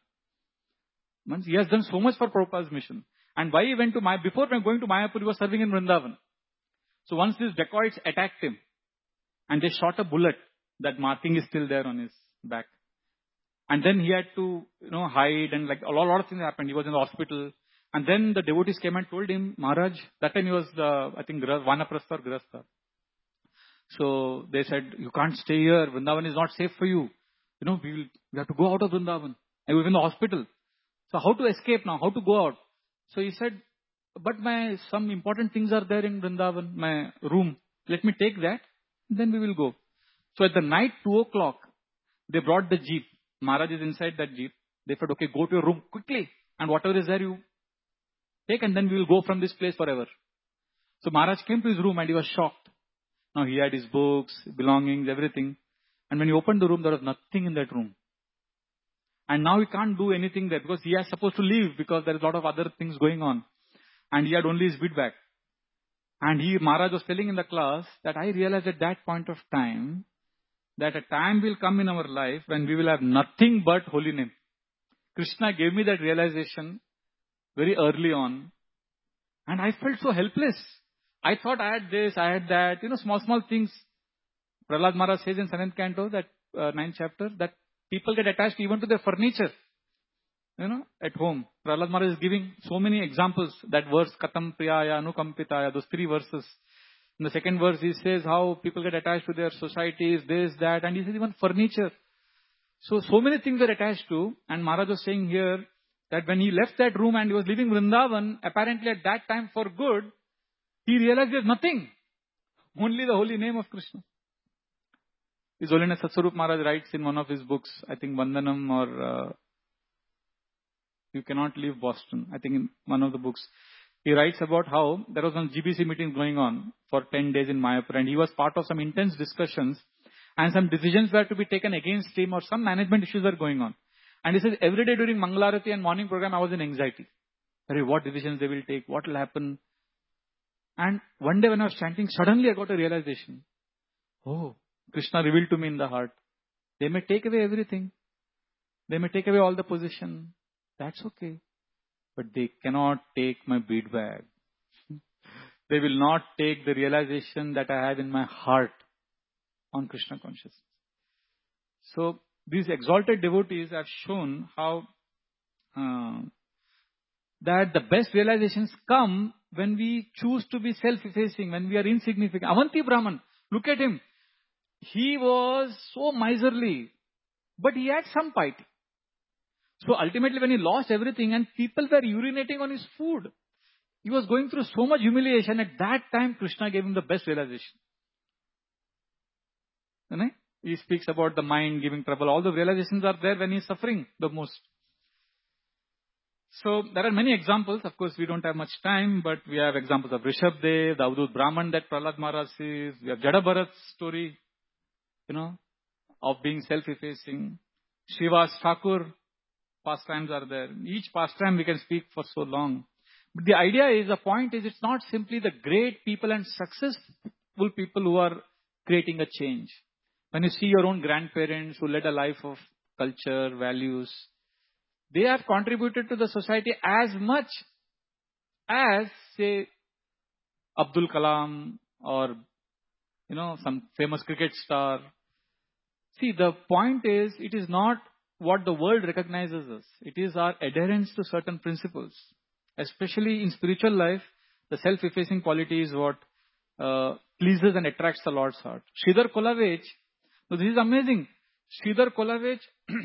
He has done so much for Prabhupada's mission. And why he went to before going to Mayapur, he was serving in Vrindavan. So once these dacoits attacked him and they shot a bullet, that marking is still there on his back. And then he had to, hide and like a lot of things happened. He was in the hospital. And then the devotees came and told him, Maharaj, that time he was Vanaprastha or Grihastha. So they said, you can't stay here. Vrindavan is not safe for you. We have to go out of Vrindavan. And he was in the hospital. So how to escape now? How to go out? So he said, but some important things are there in Vrindavan, my room. Let me take that. Then we will go. So at the night, 2 o'clock, they brought the jeep. Maharaj is inside that jeep. They said, okay, go to your room quickly. And whatever is there, you take and then we will go from this place forever. So Maharaj came to his room and he was shocked. Now he had his books, belongings, everything. And when he opened the room, there was nothing in that room. And now he can't do anything there because he is supposed to leave because there is a lot of other things going on. And he had only his bead bag. And Maharaj was telling in the class that I realized at that point of time that a time will come in our life when we will have nothing but holy name. Krishna gave me that realization very early on. And I felt so helpless. I thought I had this, I had that, small things. Prahlad Maharaj says in 7th canto, that 9th chapter, that people get attached even to their furniture, at home. Prahlad Maharaj is giving so many examples. That verse, Katam Priyaya, Anukampitaya, those 3 verses. In the 2nd verse, he says how people get attached to their societies, this, that, and he says even furniture. So many things are attached to, and Maharaj was saying here that when he left that room and he was leaving Vrindavan, apparently at that time for good, he realized there's nothing. Only the holy name of Krishna. His Holiness Satsvarup Maharaj writes in one of his books, I think Vandanam or You Cannot Leave Boston, I think in one of the books. He writes about how there was one GBC meeting going on for 10 days in Mayapur and he was part of some intense discussions and some decisions were to be taken against him or some management issues are going on. And he says, every day during Mangalarati and morning program, I was in anxiety. What decisions they will take, what will happen. And one day when I was chanting, suddenly I got a realization. Krishna revealed to me in the heart. They may take away everything. They may take away all the position. That's okay. But they cannot take my bead bag. They will not take the realization that I have in my heart on Krishna consciousness. So these exalted devotees have shown how that the best realizations come when we choose to be self-effacing, when we are insignificant. Avanti Brahman, look at him. He was so miserly, but he had some piety. So ultimately when he lost everything and people were urinating on his food, he was going through so much humiliation. At that time, Krishna gave him the best realization. He speaks about the mind giving trouble. All the realizations are there when he is suffering the most. So there are many examples. Of course, we don't have much time, but we have examples of Rishabdev, the Avadut Brahman that Prahlad Maharaj sees. We have Jada Bharat's story, of being self-effacing. Srivas Thakur pastimes are there. Each pastime we can speak for so long. But the idea is, the point is, it's not simply the great people and successful people who are creating a change. When you see your own grandparents who led a life of culture, values, they have contributed to the society as much as, say, Abdul Kalam or, some famous cricket star. See, the point is, it is not what the world recognizes us. It is our adherence to certain principles. Especially in spiritual life, the self-effacing quality is what pleases and attracts the Lord's heart. Sridhar Kolavech, this is amazing. Sridhar Kolavech,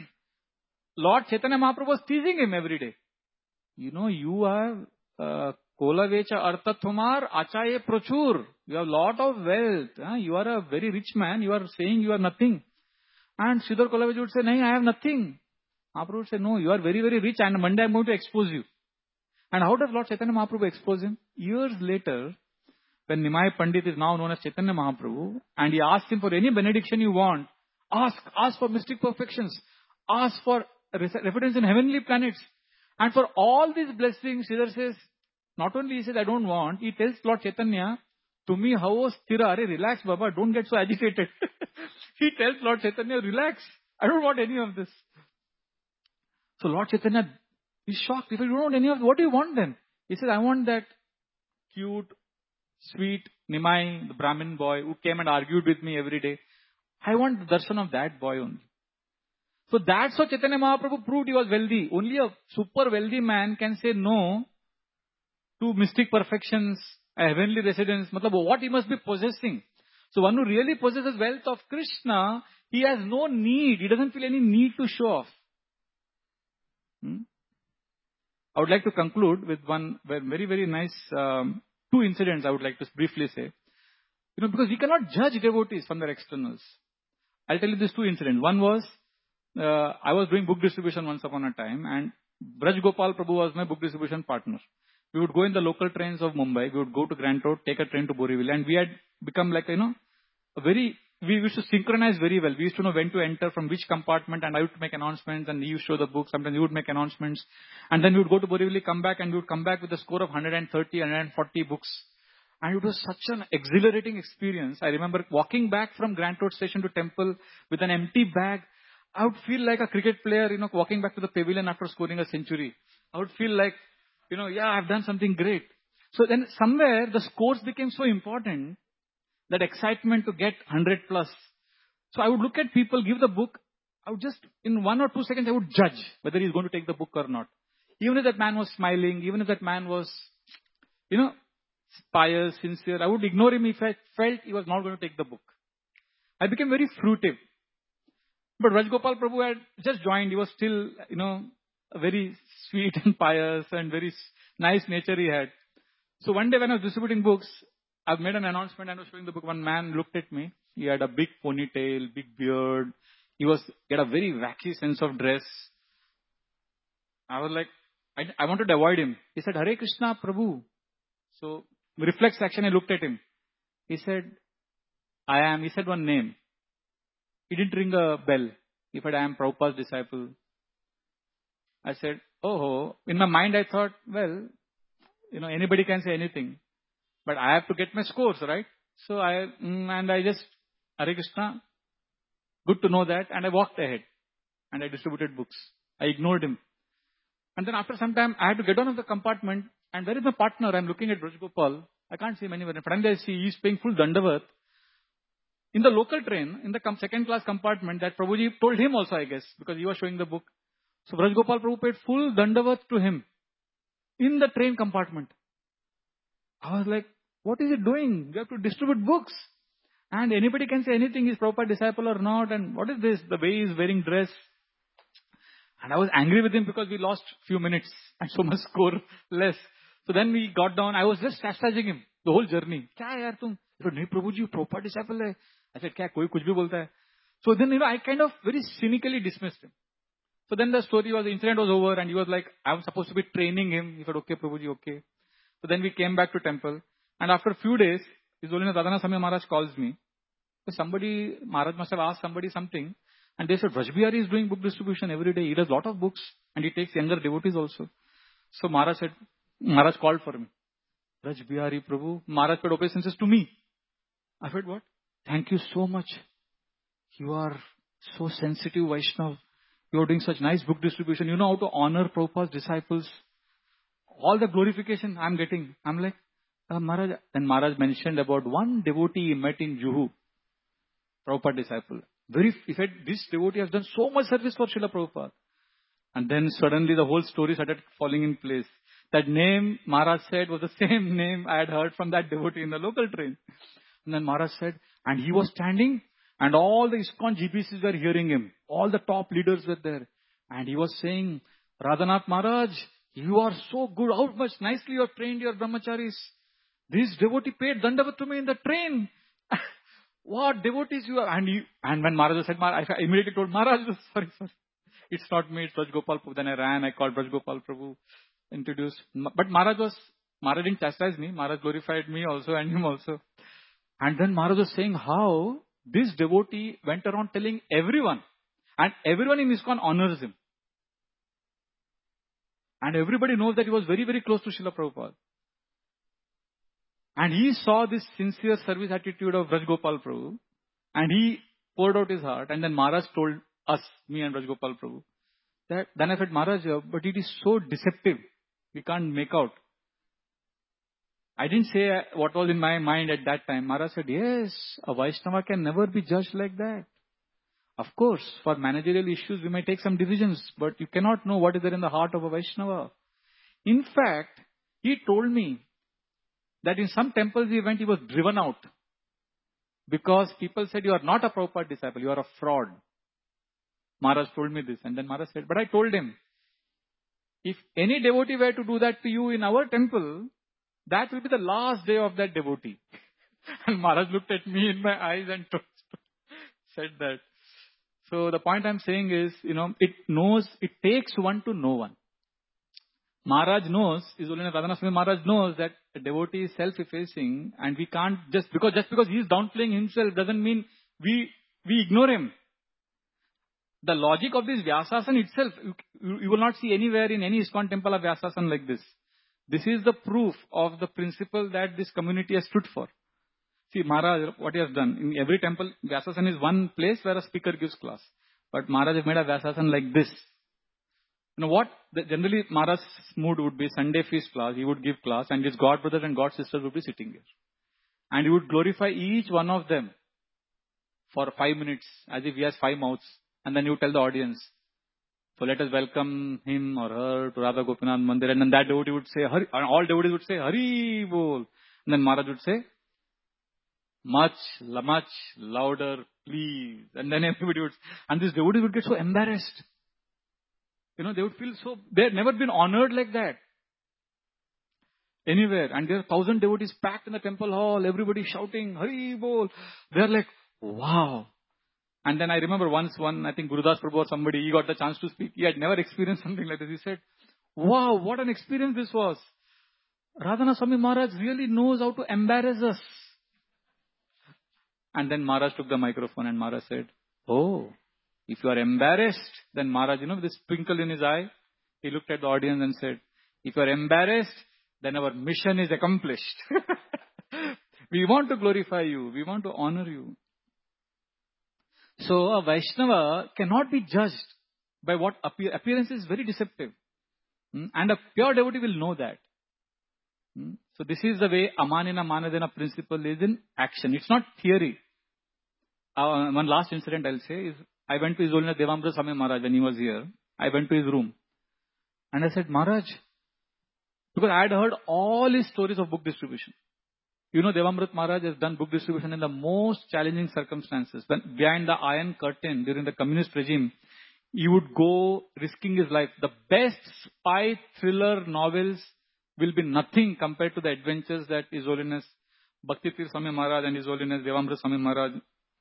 Lord Chaitanya Mahaprabhu was teasing him every day. You have Kolavecha Artha Thumar Achaye Prachur. You have lot of wealth. You are a very rich man. You are saying you are nothing. And Sridhar Kolavech would say, no, I have nothing. Mahaprabhu would say, no, you are very, very rich and Monday I am going to expose you. And how does Lord Chaitanya Mahaprabhu expose him? Years later, when Nimai Pandit is now known as Chaitanya Mahaprabhu, and he asked him, for any benediction you want, ask for mystic perfections, ask for residence in heavenly planets. And for all these blessings, Sridhar says, not only he says, I don't want, he tells Lord Chaitanya, to me, how was Thira? Relax, Baba, don't get so agitated. He tells Lord Chaitanya, relax, I don't want any of this. So Lord Chaitanya is shocked. If you don't want any of this, what do you want then? He says, I want that cute, sweet Nimai, the Brahmin boy who came and argued with me every day. I want the darshan of that boy only. So that's how Chaitanya Mahaprabhu proved he was wealthy. Only a super wealthy man can say no to mystic perfections, a heavenly residence. What he must be possessing. So one who really possesses wealth of Krishna, he has no need. He doesn't feel any need to show off. I would like to conclude with one very, very nice, two incidents I would like to briefly say. Because we cannot judge devotees from their externals. I'll tell you these two incidents. One was, I was doing book distribution once upon a time, and Braj Gopal Prabhu was my book distribution partner. We would go in the local trains of Mumbai, we would go to Grant Road, take a train to Borivali, and we had become like, we used to synchronize very well. We used to know when to enter, from which compartment, and I would make announcements, and he used to show the book. Sometimes he would make announcements. And then we would go to Borivali, come back, and we would come back with a score of 130, 140 books. And it was such an exhilarating experience. I remember walking back from Grant Road station to temple with an empty bag. I would feel like a cricket player, walking back to the pavilion after scoring a century. I would feel like, I've done something great. So then somewhere the scores became so important, that excitement to get 100 plus. So I would look at people, give the book. I would just, in 1 or 2 seconds, I would judge whether he's going to take the book or not. Even if that man was smiling, even if that man was, pious, sincere, I would ignore him if I felt he was not going to take the book. I became very fruitive. But Rajgopal Prabhu had just joined. He was still, very sweet and pious and very nice nature he had. So one day when I was distributing books, I've made an announcement and I was showing the book. One man looked at me. He had a big ponytail, big beard. He had a very wacky sense of dress. I was like, I wanted to avoid him. He said, Hare Krishna Prabhu. So reflex action, I looked at him. He said, he said one name. He didn't ring a bell. He said, I am Prabhupada's disciple. I said, oh. In my mind I thought, well, anybody can say anything. But I have to get my scores, right? So I just, Hare Krishna, good to know that. And I walked ahead. And I distributed books. I ignored him. And then after some time, I had to get out of the compartment. And where is my partner? I'm looking at Braj Gopal. I can't see him anywhere. And I see he's paying full Dandavat. In the local train, in the second class compartment, that Prabhuji told him also, I guess, because he was showing the book. So Braj Gopal Prabhu paid full dandavat to him in the train compartment. I was like, what is it doing? You have to distribute books. And anybody can say anything, is Prabhupada disciple or not, and what is this? The way he is wearing dress. And I was angry with him because we lost few minutes and so much score less. So then we got down. I was just chastising him the whole journey. Kya yaar tum? He said, nahi Prabhuji, Prabhupada disciple hai. I said, kya koi kuch bhi bolta hai. So then, I kind of very cynically dismissed him. So then the incident was over, and he was like, I was supposed to be training him. He said, okay Prabhuji, okay. So then we came back to temple. And after a few days, His Holiness Radhanath Swami Maharaj calls me. So Maharaj must have asked somebody something. And they said, Vraj is doing book distribution every day. He does a lot of books. And he takes younger devotees also. So Maharaj called for me. Vraj Prabhu. Maharaj paid obeisances to me. I said, what? Thank you so much. You are so sensitive, Vaishnav. You are doing such nice book distribution. You know how to honor Prabhupada's disciples. All the glorification I am getting. I am like, Maharaj. Then Maharaj mentioned about one devotee he met in Juhu. Prabhupada disciple. He said, this devotee has done so much service for Srila Prabhupada. And then suddenly the whole story started falling in place. That name Maharaj said was the same name I had heard from that devotee in the local train. And then Maharaj said, and he was standing, and all the ISKCON GBCs were hearing him. All the top leaders were there. And he was saying, Radhanath Maharaj, you are so good. How much nicely you have trained your brahmacharis. This devotee paid dandavat to me in the train. What devotees you are. And when Maharaj said, I immediately told Maharaj, sorry. It's not me, it's Braj Gopal Prabhu. Then I ran, I called Braj Gopal Prabhu, introduced. But Maharaj didn't chastise me. Maharaj glorified me also and him also. And then Maharaj was saying how this devotee went around telling everyone. And everyone in ISKCON honors him. And everybody knows that he was very, very close to Srila Prabhupada. And he saw this sincere service attitude of Braj Gopal Prabhu. And he poured out his heart. And then Maharaj told us, me and Braj Gopal Prabhu, that then I said, Maharaj, but it is so deceptive. We can't make out. I didn't say what was in my mind at that time. Maharaj said, yes, a Vaishnava can never be judged like that. Of course, for managerial issues, we may take some decisions, but you cannot know what is there in the heart of a Vaishnava. In fact, he told me that in some temples he went, he was driven out. Because people said, you are not a Prabhupada disciple, you are a fraud. Maharaj told me this. And then Maharaj said, but I told him, if any devotee were to do that to you in our temple, that will be the last day of that devotee. And Maharaj looked at me in my eyes and said that. So the point I'm saying is, it takes one to know one. Maharaj knows, His Holiness Radhanath Swami Maharaj knows that a devotee is self-effacing, and we can't just because he is downplaying himself doesn't mean we ignore him. The logic of this Vyasasana itself, you will not see anywhere in any ISKCON temple a Vyasasana like this. This is the proof of the principle that this community has stood for. See, Maharaj, what he has done, in every temple, Vyasasana is one place where a speaker gives class. But Maharaj has made a Vyasasana like this. Generally Maharaj's mood would be Sunday feast class, he would give class, and his god brothers and god sisters would be sitting here. And he would glorify each one of them for 5 minutes, as if he has 5 mouths. And then he would tell the audience, so let us welcome him or her to Radha Gopinath Mandir. And then that devotee would say, Hari, and all devotees would say, Hari Bol. And then Maharaj would say, much louder, please. And then everybody would, and these devotees would get so embarrassed. They would feel so, they had never been honored like that. Anywhere. And there are 1,000 devotees packed in the temple hall, everybody shouting, Hari Bol. They're like, wow. And then I remember I think Gurudas Prabhu or somebody, he got the chance to speak. He had never experienced something like this. He said, wow, what an experience this was. Radhanath Swami Maharaj really knows how to embarrass us. And then Maharaj took the microphone and Maharaj said, oh, if you are embarrassed, then Maharaj, with this twinkle in his eye, he looked at the audience and said, if you are embarrassed, then our mission is accomplished. We want to glorify you. We want to honor you. So a Vaishnava cannot be judged by what appearance is very deceptive. And a pure devotee will know that. So this is the way Amanina Manadena principle is in action. It's not theory. one last incident I'll say is, I went to His Holiness Devamrita Swami Maharaj when he was here. I went to his room and I said, Maharaj, because I had heard all his stories of book distribution. You know, Devamrita Maharaj has done book distribution in the most challenging circumstances. When behind the Iron Curtain during the communist regime, he would go risking his life. The best spy thriller novels will be nothing compared to the adventures that His Holiness Bhaktitir Swami Maharaj and His Holiness Devamrita Swami Maharaj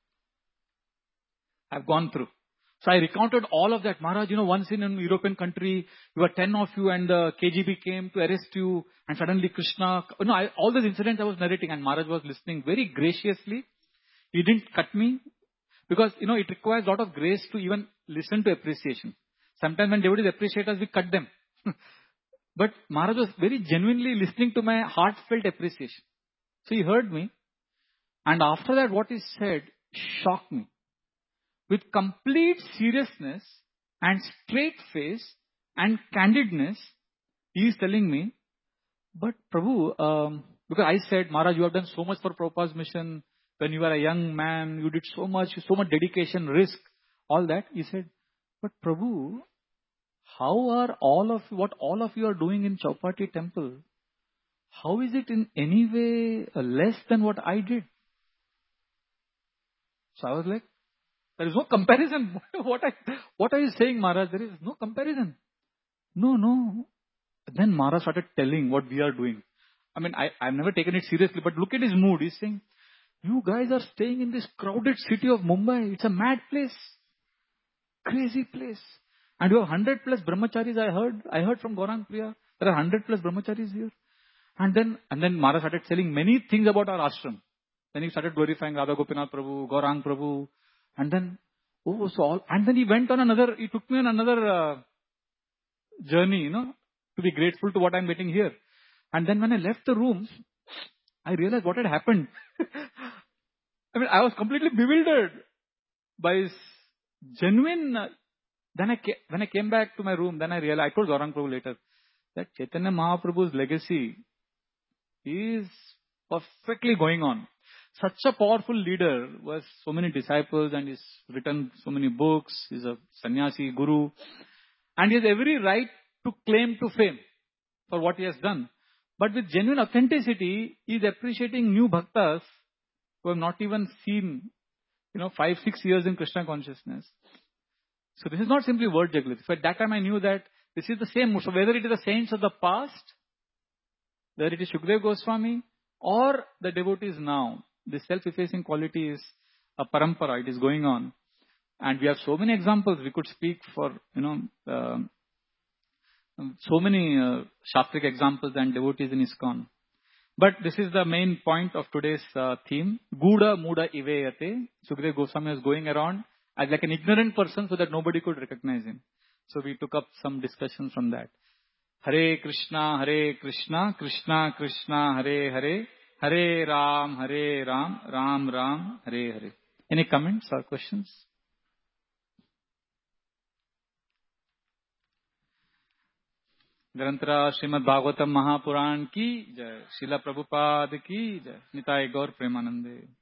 have gone through. So I recounted all of that. Maharaj, you know, once in an European country, you were 10 of you and the KGB came to arrest you and suddenly Krishna, all those incidents I was narrating and Maharaj was listening very graciously. He didn't cut me because, it requires a lot of grace to even listen to appreciation. Sometimes when devotees appreciate us, we cut them. But Maharaj was very genuinely listening to my heartfelt appreciation. So he heard me. And after that, what he said shocked me. With complete seriousness and straight face and candidness, he is telling me, but Prabhu, because I said, Maharaj, you have done so much for Prabhupada's mission. When you were a young man, you did so much dedication, risk, all that. He said, but Prabhu, what all of you are doing in Chowpatty temple, how is it in any way less than what I did? So I was like, there is no comparison. What are you saying, Maharaj? There is no comparison. No. Then Maharaj started telling what we are doing. I mean, I've never taken it seriously, but look at his mood. He's saying, you guys are staying in this crowded city of Mumbai. It's a mad place. Crazy place. And you have 100 plus brahmacharis, I heard from Gaurang Priya. There are 100 plus brahmacharis here. And then Maharaj started telling many things about our ashram. Then he started glorifying Radha Gopinath Prabhu, Gaurang Prabhu. And then, he took me on another journey, to be grateful to what I'm getting here. And then when I left the room, I realized what had happened. I mean, I was completely bewildered by his genuine. When I came back to my room, then I realized, I told Gaurang Prabhu later, that Chaitanya Mahaprabhu's legacy is perfectly going on. Such a powerful leader was so many disciples and he's written so many books. He's a sannyasi, guru. And he has every right to claim to fame for what he has done. But with genuine authenticity, he is appreciating new bhaktas who have not even seen, 5-6 years in Krishna consciousness. So this is not simply word jugglery. So at that time I knew that this is the same. So whether it is the saints of the past, whether it is Shukdev Goswami or the devotees now, this self-effacing quality is a parampara. It is going on. And we have so many examples. We could speak for, so many Shastric examples and devotees in ISKCON. But this is the main point of today's theme. Guda Muda Iveyate. Shukdev Goswami was going around as like an ignorant person so that nobody could recognize him. So we took up some discussions from that. Hare Krishna, Krishna Krishna, Hare Hare, Hare Ram, Ram Ram, Hare Hare. Any comments or questions? Grantara Srimad Bhagavatam Mahapuran ki jai, Srila Prabhupada ki jai, Nitai Gaur Premanande.